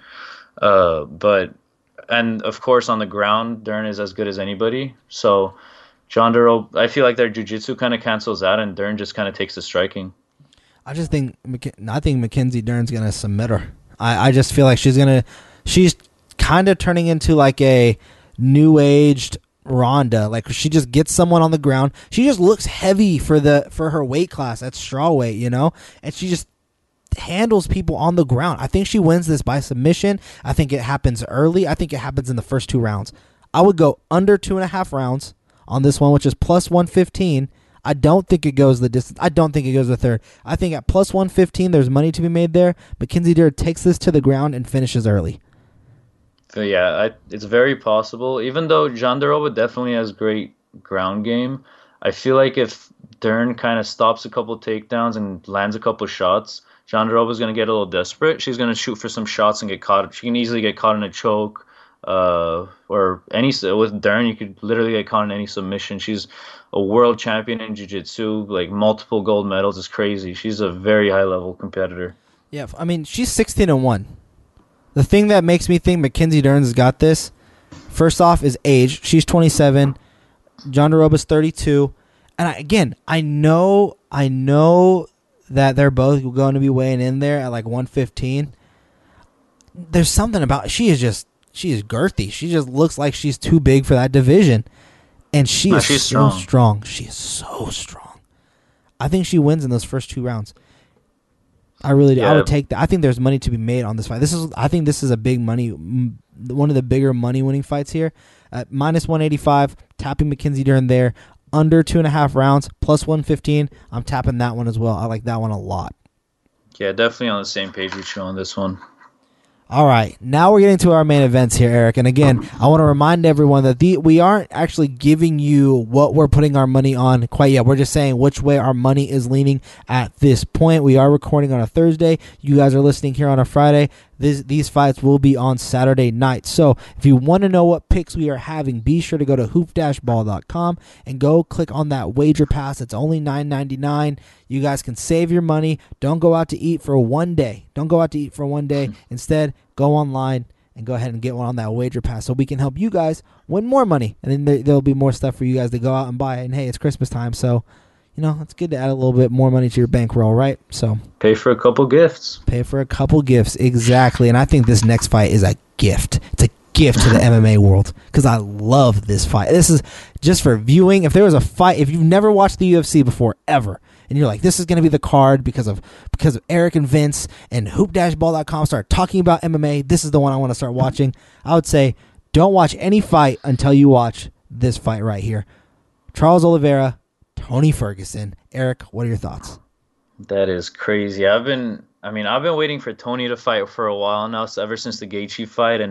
And of course, on the ground, Dern is as good as anybody. So, John Duro, I feel like their jiu-jitsu kind of cancels out, and Dern just kind of takes the striking. I think Mackenzie Dern's going to submit her. I just feel like she's kind of turning into like a new-aged Ronda. Like, she just gets someone on the ground. She just looks heavy for her weight class. That's strawweight, you know? And she just handles people on the ground. I think she wins this by submission. I think it happens early. I think it happens in the first 2 rounds. I would go under 2.5 rounds on this one, which is plus 115. I don't think it goes the distance. I don't think it goes the third. I think at plus 115, there's money to be made there. Mackenzie Dern takes this to the ground and finishes early. So yeah, it's very possible. Even though Jandarova definitely has great ground game, I feel like if Dern kind of stops a couple takedowns and lands a couple shots, Jandarova is going to get a little desperate. She's going to shoot for some shots and get caught. She can easily get caught in a choke, or with Dern, you could literally get caught in any submission. She's a world champion in jiu-jitsu, like multiple gold medals. It's crazy. She's a very high-level competitor. Yeah, I mean, she's 16-1. The thing that makes me think Mackenzie Dern's got this, first off, is age. She's 27. Jandarova's 32. And I know that they're both going to be weighing in there at like 115. There's something about she is girthy. She just looks like she's too big for that division. And she's so strong. She is so strong. I think she wins in those first 2 rounds. I really do. Yeah. I would take that. I think there's money to be made on this fight. I think this is a big money, one of the bigger money-winning fights here. At minus 185, tapping Mackenzie Dern there. Under 2.5 rounds, plus 115. I'm tapping that one as well. I like that one a lot. Yeah, definitely on the same page with you on this one. All right, now we're getting to our main events here, Eric. And again, I want to remind everyone that we aren't actually giving you what we're putting our money on quite yet. We're just saying which way our money is leaning at this point. We are recording on a Thursday. You guys are listening here on a Friday. These fights will be on Saturday night. So if you want to know what picks we are having, be sure to go to hoop-ball.com and go click on that wager pass. It's only $9.99. You guys can save your money. Don't go out to eat for one day. Instead, go online and go ahead and get one on that wager pass so we can help you guys win more money. And then there'll be more stuff for you guys to go out and buy. And hey, it's Christmas time, so it's good to add a little bit more money to your bankroll, right? So pay for a couple gifts. Exactly. And I think this next fight is a gift. It's a gift to the MMA world because I love this fight. This is just for viewing. If there was a fight, if you've never watched the UFC before ever, and you're like, this is going to be the card because of Eric and Vince and hoop-ball.com start talking about MMA, this is the one I want to start watching. I would say don't watch any fight until you watch this fight right here. Charles Oliveira, Tony Ferguson. Eric, what are your thoughts? That is crazy. I've been waiting for Tony to fight for a while now, ever since the Gaethje fight, and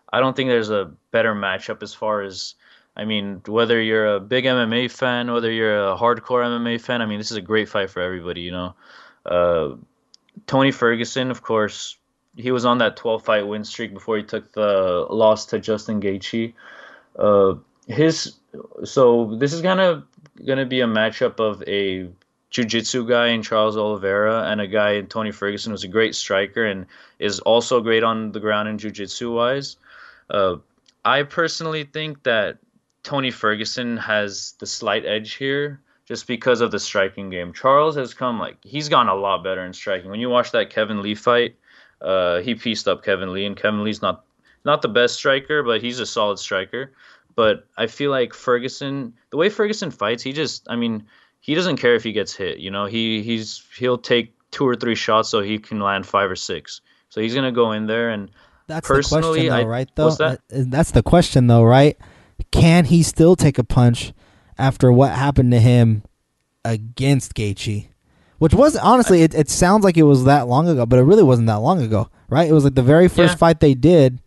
I don't think there's a better matchup as far as, I mean, whether you're a big MMA fan, whether you're a hardcore MMA fan, I mean, this is a great fight for everybody, you know. Uh, Tony Ferguson, of course, he was on that 12-fight win streak before he took the loss to Justin Gaethje. Uh, his so this is kind of gonna be a matchup of a jiu-jitsu guy in Charles Oliveira and a guy in Tony Ferguson who's a great striker and is also great on the ground in jiu-jitsu wise. Uh, I personally think that Tony Ferguson has the slight edge here just because of the striking game. Charles has come he's gone a lot better in striking. When you watch that Kevin Lee fight, he pieced up Kevin Lee, and Kevin Lee's not the best striker, but he's a solid striker. But I feel like Ferguson, the way Ferguson fights, he doesn't care if he gets hit. You know, he'll take 2 or 3 shots so he can land 5 or 6. So he's gonna go in there, and That's personally, the question, though, right? Though what's that? That's the question, though, right? Can he still take a punch after what happened to him against Gaethje? Which was honestly, it sounds like it was that long ago, but it really wasn't that long ago, right? It was like the very first fight they did,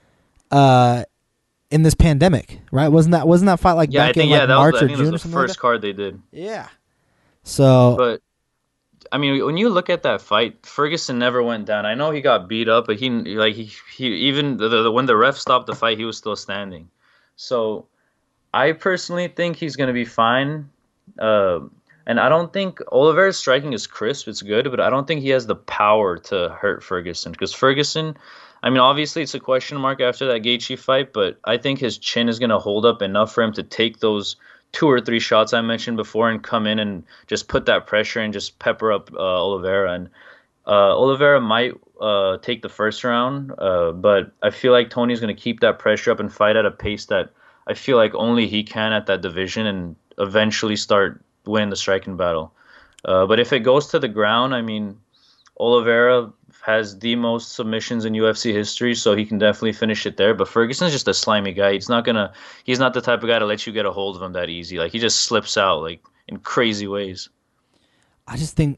in this pandemic, right? Wasn't that fight back in March or June or something? That was the first card they did. Yeah. So, but I mean, when you look at that fight, Ferguson never went down. I know he got beat up, but he even when the ref stopped the fight, he was still standing. So, I personally think he's going to be fine. And I don't think Oliveira's striking is crisp. It's good, but I don't think he has the power to hurt Ferguson. Because Ferguson, I mean, obviously it's a question mark after that Gaethje fight, but I think his chin is going to hold up enough for him to take those 2 or 3 shots I mentioned before and come in and just put that pressure and just pepper up Oliveira. And Oliveira might take the first round, but I feel like Tony's going to keep that pressure up and fight at a pace that I feel like only he can at that division and eventually start winning the striking battle. But if it goes to the ground, I mean, Oliveira has the most submissions in UFC history, so he can definitely finish it there. But Ferguson's just a slimy guy. He's not the type of guy to let you get a hold of him that easy. Like, he just slips out in crazy ways. I just think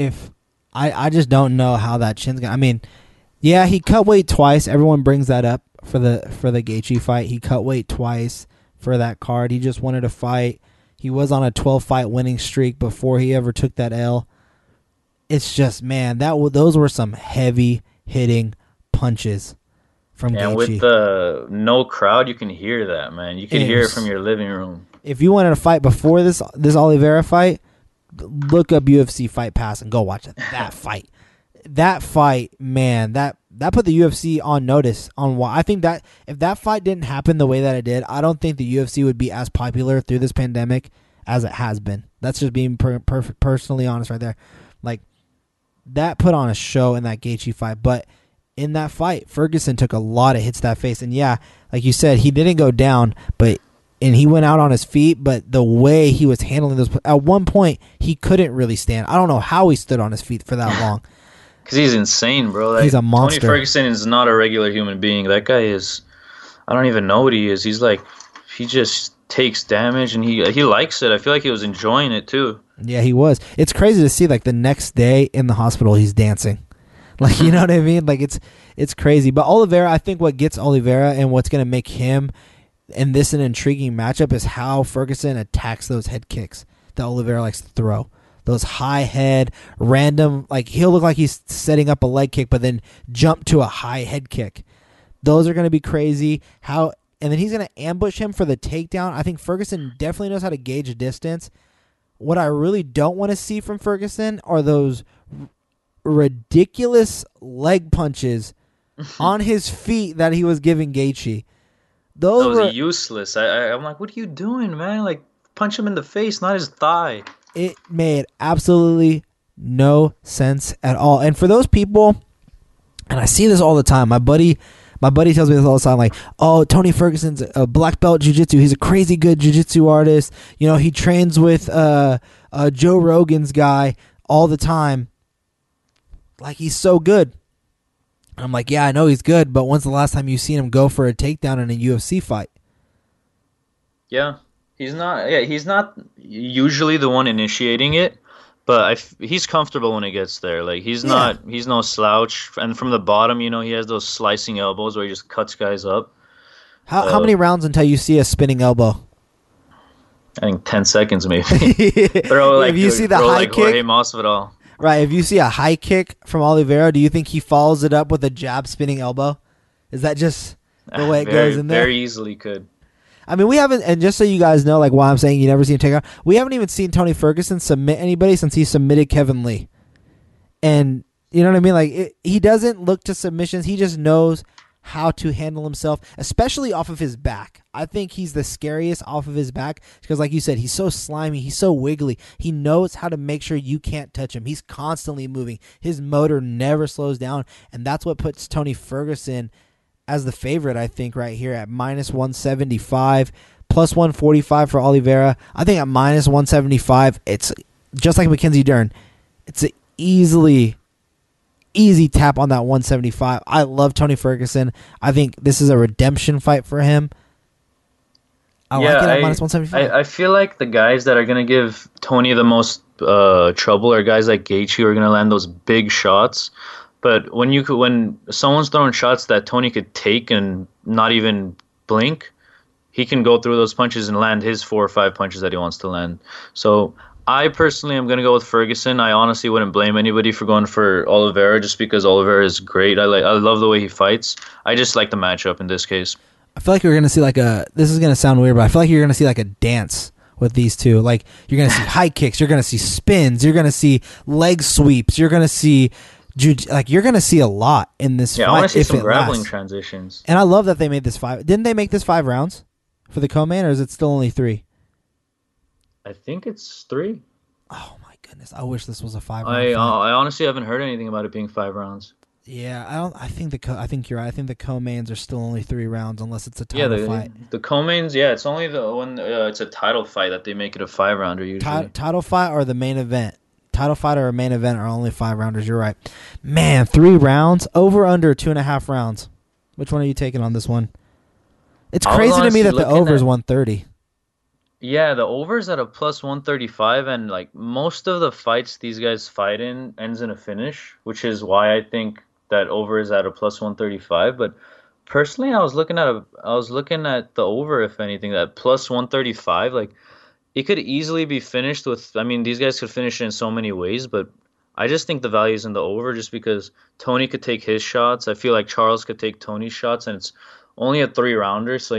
I just don't know how that chin's gonna. I mean, yeah, he cut weight twice. Everyone brings that up for the Gaethje fight. He cut weight twice for that card. He just wanted to fight. He was on a 12-fight winning streak before he ever took that L. It's just, man, those were some heavy-hitting punches from Gaethje. And with the no crowd, you can hear that, man. You can hear it from your living room. If you wanted to fight before this Oliveira fight, look up UFC Fight Pass and go watch that fight. That fight, man, that put the UFC on notice on why. I think that if that fight didn't happen the way that it did, I don't think the UFC would be as popular through this pandemic as it has been. That's just being personally honest right there. Like, that put on a show in that Gaethje fight, but in that fight, Ferguson took a lot of hits to that face, and yeah, like you said, he didn't go down, and he went out on his feet, but the way he was handling those, at one point, he couldn't really stand. I don't know how he stood on his feet for that long. Because he's insane, bro. He's a monster. Tony Ferguson is not a regular human being. That guy is, I don't even know what he is. He's he just takes damage, and he likes it. I feel like he was enjoying it, too. Yeah, he was. It's crazy to see, the next day in the hospital, he's dancing. You know what I mean? It's crazy. But Oliveira, I think what gets Oliveira and what's going to make him and this an intriguing matchup is how Ferguson attacks those head kicks that Oliveira likes to throw. Those high head, random, he'll look like he's setting up a leg kick, but then jump to a high head kick. Those are going to be crazy. And then he's going to ambush him for the takedown. I think Ferguson definitely knows how to gauge a distance. What I really don't want to see from Ferguson are those ridiculous leg punches on his feet that he was giving Gaethje. Those were useless. I'm like, what are you doing, man? Punch him in the face, not his thigh. It made absolutely no sense at all. And for those people, and I see this all the time, my buddy tells me this all the time, oh, Tony Ferguson's a black belt jiu-jitsu. He's a crazy good jiu-jitsu artist. You know, he trains with Joe Rogan's guy all the time. He's so good. And I'm like, yeah, I know he's good, but when's the last time you've seen him go for a takedown in a UFC fight? Yeah. He's not usually the one initiating it, but he's comfortable when he gets there. Like he's no slouch. And from the bottom, he has those slicing elbows where he just cuts guys up. How many rounds until you see a spinning elbow? I think 10 seconds maybe. If you see the high kick, Jorge Masvidal. Right. If you see a high kick from Oliveira, do you think he follows it up with a jab spinning elbow? Is that just the way it goes in there? Very easily could. I mean, we haven't, and just so you guys know, like why I'm saying you never see him take out, we haven't even seen Tony Ferguson submit anybody since he submitted Kevin Lee. And you know what I mean? Like he doesn't look to submissions. He just knows how to handle himself, especially off of his back. I think he's the scariest off of his back because, like you said, he's so slimy, he's so wiggly. He knows how to make sure you can't touch him. He's constantly moving. His motor never slows down, and that's what puts Tony Ferguson as the favorite, I think, right here at minus 175, plus 145 for Oliveira. I think at minus 175, it's just like Mackenzie Dern. It's an easy tap on that 175. I love Tony Ferguson. I think this is a redemption fight for him. I like it at minus 175. I feel like the guys that are going to give Tony the most trouble are guys like Gaethje who are going to land those big shots. But when someone's throwing shots that Tony could take and not even blink, he can go through those punches and land his 4 or 5 punches that he wants to land. So I personally am going to go with Ferguson. I honestly wouldn't blame anybody for going for Oliveira just because Oliveira is great. I love the way he fights. I just like the matchup in this case. I feel like you're going to see this is going to sound weird, but I feel like you're going to see like a dance with these two. Like you're going to see high kicks, you're going to see spins, you're going to see leg sweeps, you're going to see you're going to see a lot in this fight. Yeah, I want to see some grappling transitions. And I love that they made this 5. Didn't they make this 5 rounds for the co-main, or is it still only 3? I think it's 3. Oh my goodness! I wish this was a 5 round I fight. honestly haven't heard anything about it being 5 rounds. Yeah, I think you're right. I think the co-mains are still only 3 rounds unless it's a title fight. The co-mains, it's only when it's a title fight that they make it a 5 rounder usually. Title fight or the main event. Title fight or a main event are only 5 rounders. You're right. Man, 3 rounds? Over under 2.5 rounds. Which one are you taking on this one? It's crazy to me that the over is 130. Yeah, the over's at a plus 135, and like most of the fights these guys fight in ends in a finish, which is why I think that over is at a plus 135. But personally, I was looking at the over, if anything, that plus 135. Like it could easily be finished with. I mean, these guys could finish it in so many ways, but I just think the value is in the over, just because Tony could take his shots. I feel like Charles could take Tony's shots, and it's only a 3 rounder, so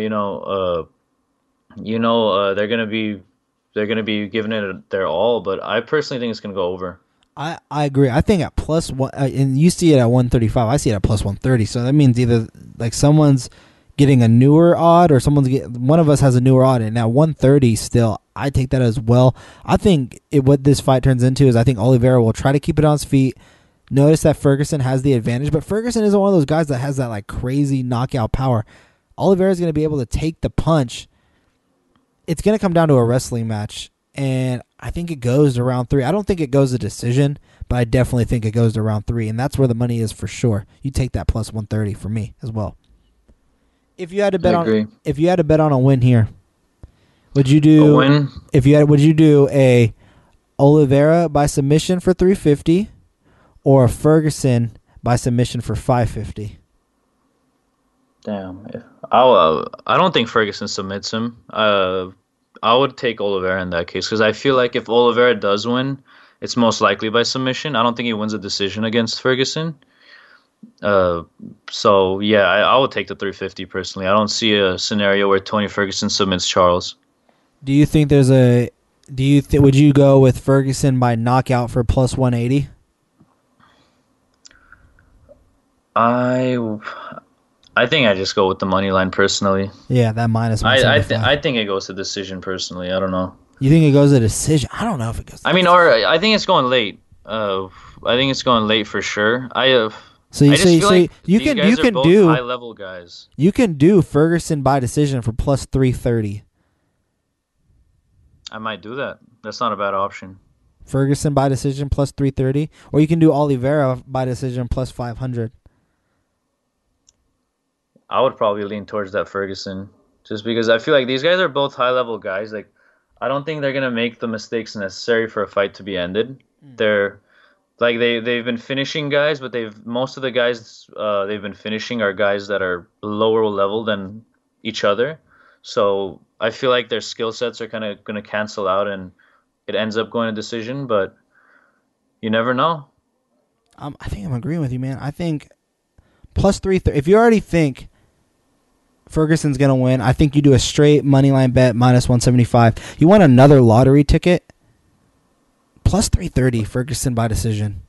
they're gonna be giving it their all. But I personally think it's gonna go over. I agree. I think at plus 1, and you see it at 135. I see it at plus 130. So that means either like someone's getting a newer odd, or one of us has a newer odd. And at 130, still, I take that as well. I think what this fight turns into is I think Oliveira will try to keep it on his feet. Notice that Ferguson has the advantage, but Ferguson isn't one of those guys that has that like crazy knockout power. Oliveira is going to be able to take the punch. It's going to come down to a wrestling match, and I think it goes to round 3. I don't think it goes to decision, but I definitely think it goes to round 3, and that's where the money is for sure. You take that plus 130 for me as well. If you had to bet on a win here, would you do a win? Would you do a Oliveira by submission for 350 or a Ferguson by submission for 550? Damn. I don't think Ferguson submits him. I would take Oliveira in that case, because I feel like if Oliveira does win, it's most likely by submission. I don't think he wins a decision against Ferguson. So yeah, I would take the 350 personally. I don't see a scenario where Tony Ferguson submits Charles. Do you think would you go with Ferguson by knockout for plus 180? I think I just go with the money line personally. Yeah, that minus 175. I think it goes to decision personally. I don't know. You think it goes to decision? I don't know if it goes. I think it's going late. I think it's going late for sure. So you can do high level guys. You can do Ferguson by decision for plus 330. I might do that. That's not a bad option. Ferguson by decision plus 330, or you can do Oliveira by decision plus 500. I would probably lean towards that Ferguson, just because I feel like these guys are both high level guys. Like, I don't think they're gonna make the mistakes necessary for a fight to be ended. They're like they've been finishing guys, but most of the guys they've been finishing are guys that are lower level than each other. So I feel like their skill sets are kind of going to cancel out, and it ends up going to decision. But you never know. I think I'm agreeing with you, man. I think plus 330. If you already think Ferguson's going to win, I think you do a straight money line bet minus 175. You want another lottery ticket? Plus 330, Ferguson by decision.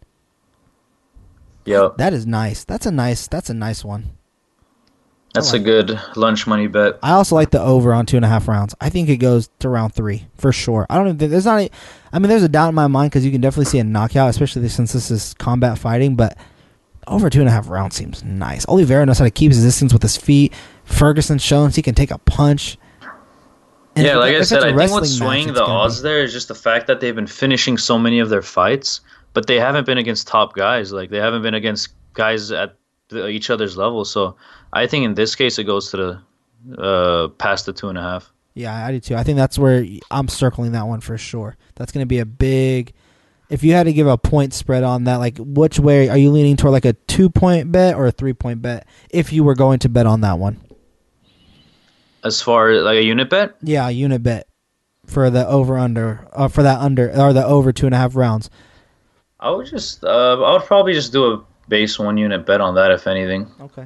Yep. That is nice. That's a nice one. That's a good lunch money bet. I also like the over on 2.5 rounds. I think it goes to round 3 for sure. I don't even think there's not. There's a doubt in my mind because you can definitely see a knockout, especially since this is combat fighting. But over 2.5 rounds seems nice. Oliveira knows how to keep his distance with his feet. Ferguson shows he can take a punch. And yeah, like I said, I think what's match, swaying the odds there is just the fact that they've been finishing so many of their fights, but they haven't been against top guys. Like, they haven't been against guys at each other's level. So I think in this case it goes to the past the 2.5. Yeah, I do too. I think that's where I'm circling that one for sure. That's going to be a big. If you had to give a point spread on that, like which way are you leaning toward, like a 2-point bet or a 3-point bet? If you were going to bet on that one, as far as like a unit bet, yeah, a unit bet for the over under, for that under or the over 2.5 rounds. I would probably just do a base 1 unit bet on that, if anything. Okay.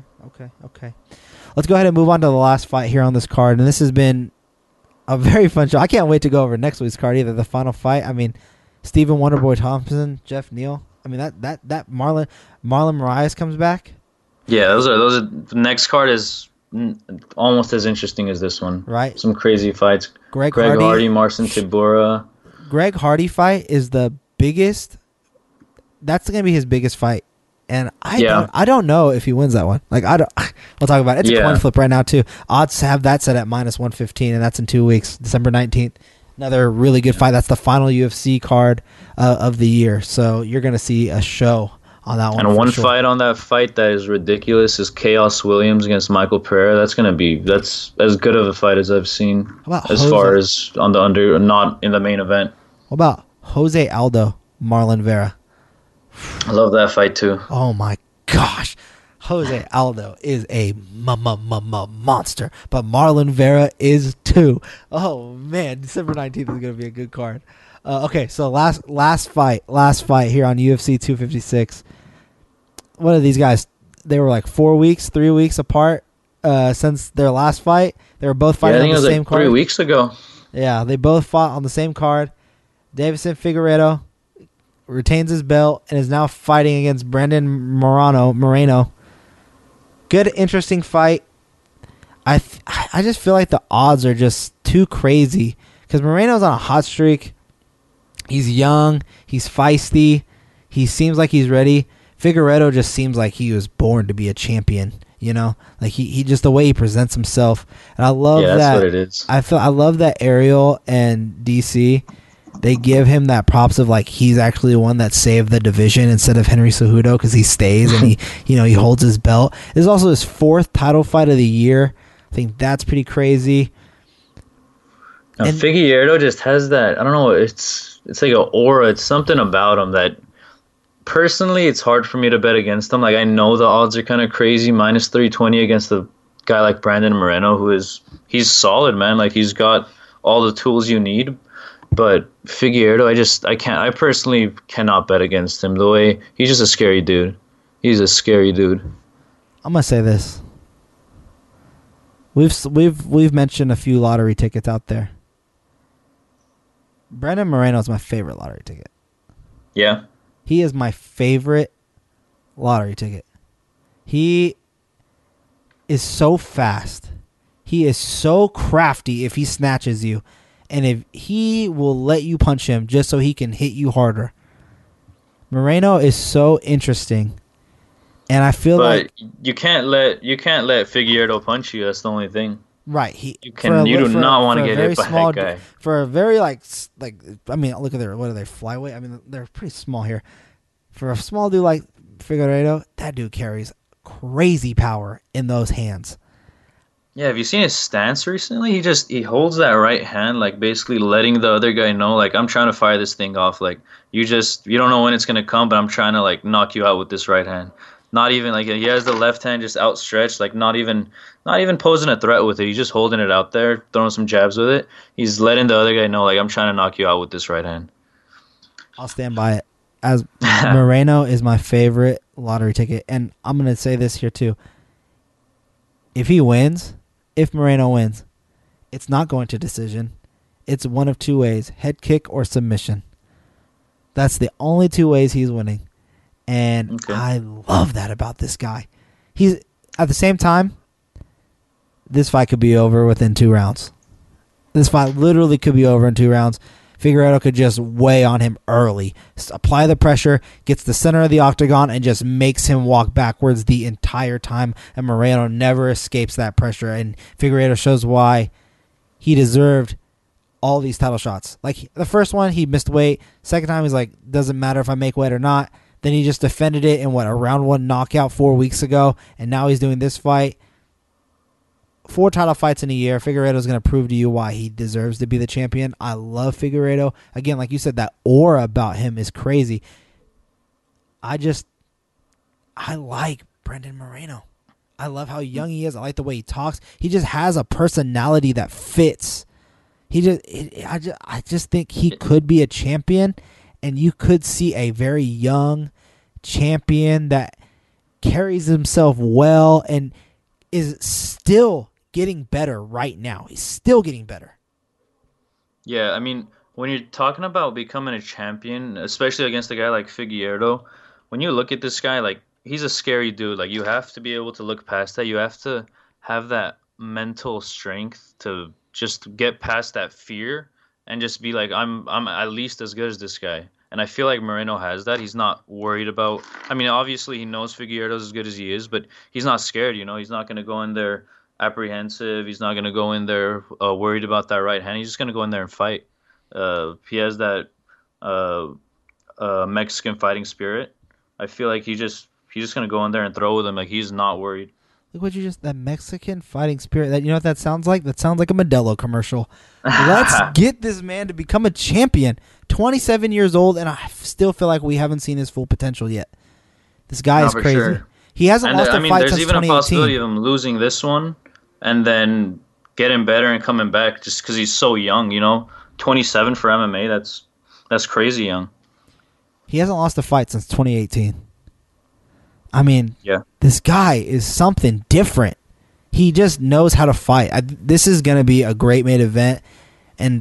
Let's go ahead and move on to the last fight here on this card, and this has been a very fun show. I can't wait to go over next week's card either. The final fight. Stephen Wonderboy Thompson, Jeff Neal. That Marlon Moraes comes back. Yeah, those are the next card is almost as interesting as this one. Right. Some crazy fights. Greg Hardy, Marcin Tybura. Greg Hardy fight is the biggest. That's going to be his biggest fight. And I don't know if he wins that one. We'll talk about it. It's a coin flip right now too. Odds have that set at minus 115, and that's in 2 weeks, December 19th. Another really good fight. That's the final UFC card of the year. So you're going to see a show on that one. And one fight on that fight that is ridiculous is Chaos Williams against Michael Pereira. That's as good of a fight as I've seen. As far as on the under, not in the main event. What about Jose Aldo, Marlon Vera? I love that fight too. Oh my gosh. Jose Aldo is a monster, but Marlon Vera is too. Oh man, December 19th is going to be a good card. Okay, so last fight here on UFC 256. What are these guys? They were like 3 weeks apart since their last fight. They were both fighting on the same card. 3 weeks ago. Yeah, they both fought on the same card. Davison Figueiredo retains his belt and is now fighting against Brandon Moreno. Good, interesting fight. I just feel like the odds are just too crazy because Moreno's on a hot streak. He's young. He's feisty. He seems like he's ready. Figueiredo just seems like he was born to be a champion. You know, like he just the way he presents himself, and I love that. That's what it is. I love that Ariel and DC. They give him that props of like he's actually the one that saved the division instead of Henry Cejudo because he stays and he holds his belt. This is also his 4th title fight of the year. I think that's pretty crazy. And Figueiredo just has that. I don't know. It's like an aura. It's something about him that personally it's hard for me to bet against him. Like I know the odds are kind of crazy, minus 320 against a guy like Brandon Moreno, he's solid, man. Like he's got all the tools you need. But Figueiredo, I personally cannot bet against him. The way he's just a scary dude. He's a scary dude. I'm gonna say this. We've mentioned a few lottery tickets out there. Brandon Moreno is my favorite lottery ticket. Yeah. He is my favorite lottery ticket. He is so fast. He is so crafty if he snatches you. And if he will let you punch him just so he can hit you harder. Moreno is so interesting. And I feel like you can't let Figueiredo punch you. That's the only thing. Right. You do not want to get hit by that guy. For a very look at what are they, flyweight? They're pretty small here. For a small dude like Figueiredo, that dude carries crazy power in those hands. Yeah, have you seen his stance recently? He holds that right hand, like basically letting the other guy know, like I'm trying to fire this thing off. Like you don't know when it's gonna come, but I'm trying to like knock you out with this right hand. Not even like he has the left hand just outstretched, like not even posing a threat with it. He's just holding it out there, throwing some jabs with it. He's letting the other guy know, like I'm trying to knock you out with this right hand. I'll stand by it. As Moreno is my favorite lottery ticket, and I'm gonna say this here too. If Moreno wins, it's not going to decision. It's one of two ways: head kick or submission. That's the only two ways he's winning. And okay. I love that about this guy. He's at the same time, this fight could be over within 2 rounds. This fight literally could be over in 2 rounds. Figueiredo could just weigh on him early, apply the pressure, gets the center of the octagon, and just makes him walk backwards the entire time. And Moreno never escapes that pressure. And Figueiredo shows why he deserved all these title shots. Like the first one, he missed weight. Second time, he's like, doesn't matter if I make weight or not. Then he just defended it in a round 1 knockout 4 weeks ago, and now he's doing this fight. 4 title fights in a year. Figueiredo's going to prove to you why he deserves to be the champion. I love Figueiredo. Again, like you said, that aura about him is crazy. I like Brandon Moreno. I love how young he is. I like the way he talks. He just has a personality that fits. I just think he could be a champion, and you could see a very young champion that carries himself well and is still getting better right now. He's still getting better. Yeah, I mean, when you're talking about becoming a champion, especially against a guy like Figueiredo, when you look at this guy, like, he's a scary dude. Like, you have to be able to look past that. You have to have that mental strength to just get past that fear and just be like, I'm at least as good as this guy. And I feel like Moreno has that. He's not worried about... I mean, obviously, he knows Figueiredo's as good as he is, but he's not scared, you know? He's not going to go in there apprehensive. He's not going to go in there worried about that right hand. He's just going to go in there and fight. He has that Mexican fighting spirit. I feel like he's just going to go in there and throw with him. Like, he's not worried. Look what that Mexican fighting spirit. That, you know what that sounds like? That sounds like a Modelo commercial. Let's get this man to become a champion. 27 years old, and I still feel like we haven't seen his full potential yet. This guy is crazy. Sure. He hasn't lost a fight since 2018. There's even a possibility of him losing this one and then getting better and coming back just because he's so young, you know? 27 for MMA, that's crazy young. He hasn't lost a fight since 2018. I mean, yeah. This guy is something different. He just knows how to fight. This is going to be a great main event. And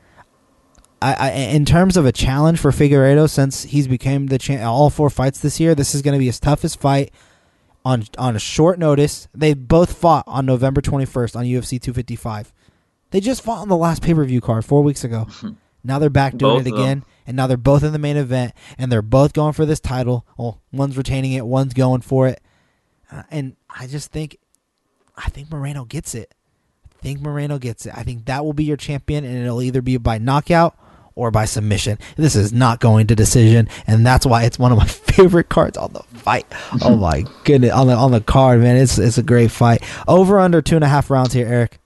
I in terms of a challenge for Figueiredo, since he's became the all 4 fights this year, this is going to be his toughest fight on a short notice. They both fought on November 21st on UFC 255. They just fought on the last pay-per-view card 4 weeks ago. Now they're back doing it again, and now they're both in the main event, and they're both going for this title. Well, one's retaining it, one's going for it. And I think Moreno gets it. I think that will be your champion, and it'll either be by knockout or by submission. This is not going to decision, and that's why it's one of my favorite cards on the fight. Oh my goodness, on the card, man, it's a great fight. Over under 2.5 rounds here, Eric.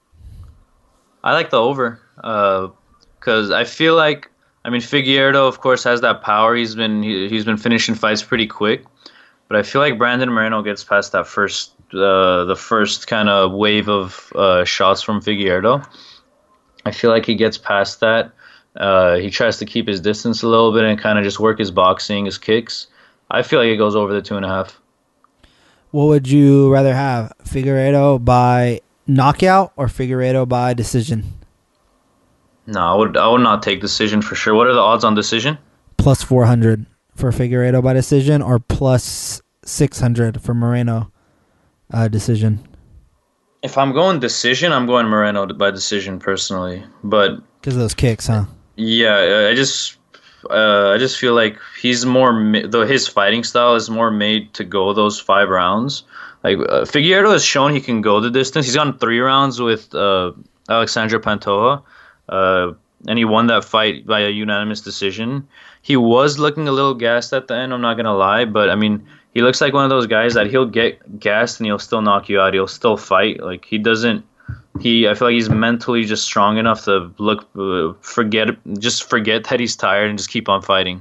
I like the over, because I feel like, I mean, Figueiredo of course has that power. He's been finishing fights pretty quick, but I feel like Brandon Moreno gets past that the first kind of wave of shots from Figueiredo. I feel like he gets past that. He tries to keep his distance a little bit and kind of just work his boxing, his kicks. I feel like it goes over the 2.5. What would you rather have, Figueiredo by knockout or Figueiredo by decision? No, I would not take decision for sure. What are the odds on decision? Plus 400 for Figueiredo by decision, or plus 600 for Moreno decision. If I'm going decision, I'm going Moreno by decision personally, but because of those kicks, huh? Yeah, I just feel like he's his fighting style is more made to go those 5 rounds. Like Figueiredo has shown he can go the distance. He's gone 3 rounds with Alexandre Pantoja, and he won that fight by a unanimous decision. He was looking a little gassed at the end, I'm not gonna lie, but I mean, he looks like one of those guys that he'll get gassed and he'll still knock you out. He'll still fight. Like he doesn't I feel like he's mentally just strong enough to forget that he's tired and just keep on fighting.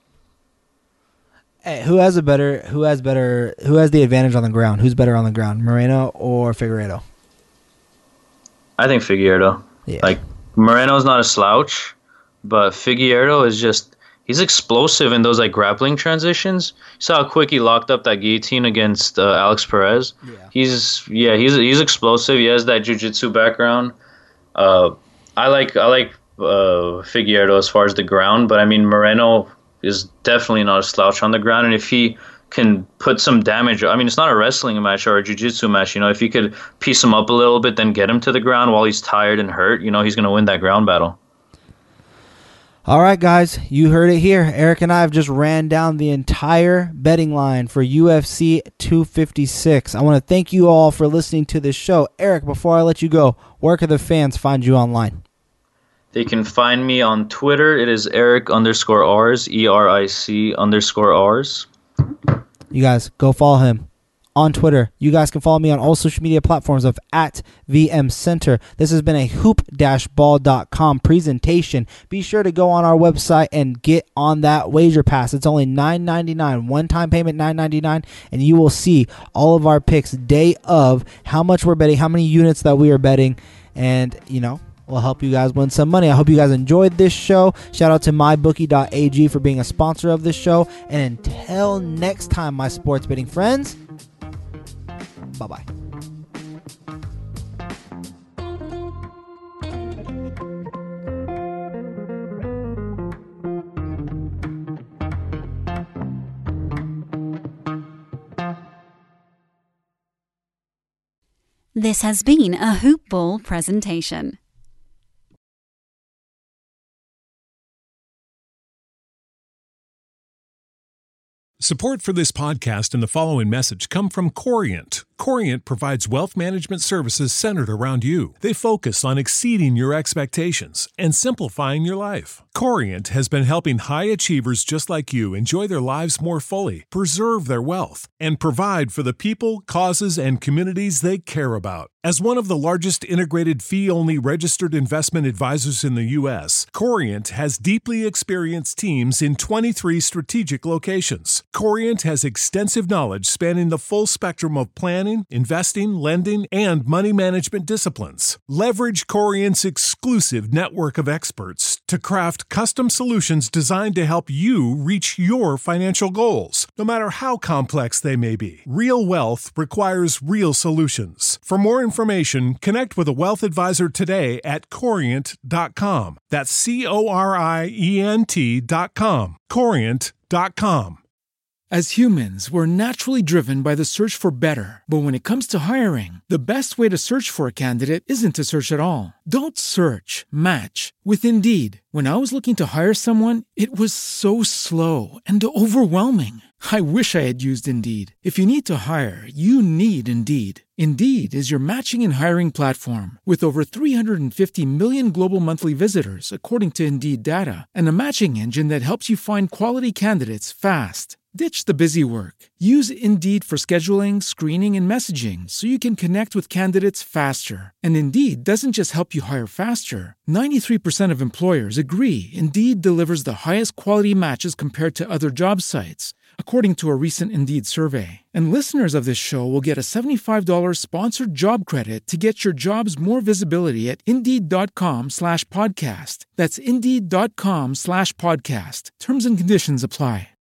Hey, who has the advantage on the ground? Who's better on the ground, Moreno or Figueiredo? I think Figueiredo. Yeah. Like, Moreno's not a slouch, but Figueiredo is he's explosive in those like grappling transitions. You saw how quick he locked up that guillotine against Alex Perez. Yeah. He's explosive. He has that jiu-jitsu background. I like Figueiredo as far as the ground, but I mean Moreno is definitely not a slouch on the ground, and if he can put some damage, I mean, it's not a wrestling match or a jiu-jitsu match, if he could piece him up a little bit, then get him to the ground while he's tired and hurt, he's going to win that ground battle. All right, guys, you heard it here. Eric and I have just ran down the entire betting line for UFC 256. I want to thank you all for listening to this show. Eric, before I let you go, where can the fans find you online? They can find me on Twitter. It is Eric_Rs, ERIC_Rs. You guys, go follow him on Twitter. You guys can follow me on all social media platforms of @VMCenter. This has been a hoop-ball.com presentation. Be sure to go on our website and get on that wager pass. It's only $9.99, one-time payment $9.99, and you will see all of our picks day of, how much we're betting, how many units that we are betting, and, we'll help you guys win some money. I hope you guys enjoyed this show. Shout out to mybookie.ag for being a sponsor of this show. And until next time, my sports betting friends, bye-bye. This has been a Hoop Ball presentation. Support for this podcast and the following message come from Corient. Corient provides wealth management services centered around you. They focus on exceeding your expectations and simplifying your life. Corient has been helping high achievers just like you enjoy their lives more fully, preserve their wealth, and provide for the people, causes, and communities they care about. As one of the largest integrated fee-only registered investment advisors in the U.S., Corient has deeply experienced teams in 23 strategic locations. Corient has extensive knowledge spanning the full spectrum of planning, investing, lending, and money management disciplines. Leverage Corient's exclusive network of experts to craft custom solutions designed to help you reach your financial goals, no matter how complex they may be. Real wealth requires real solutions. For more information, connect with a wealth advisor today at Corient.com. That's Corient.com. Corient.com. As humans, we're naturally driven by the search for better. But when it comes to hiring, the best way to search for a candidate isn't to search at all. Don't search, match with Indeed. When I was looking to hire someone, it was so slow and overwhelming. I wish I had used Indeed. If you need to hire, you need Indeed. Indeed is your matching and hiring platform with over 350 million global monthly visitors, according to Indeed data, and a matching engine that helps you find quality candidates fast. Ditch the busy work. Use Indeed for scheduling, screening, and messaging so you can connect with candidates faster. And Indeed doesn't just help you hire faster. 93% of employers agree Indeed delivers the highest quality matches compared to other job sites, according to a recent Indeed survey. And listeners of this show will get a $75 sponsored job credit to get your jobs more visibility at Indeed.com/podcast. That's Indeed.com/podcast. Terms and conditions apply.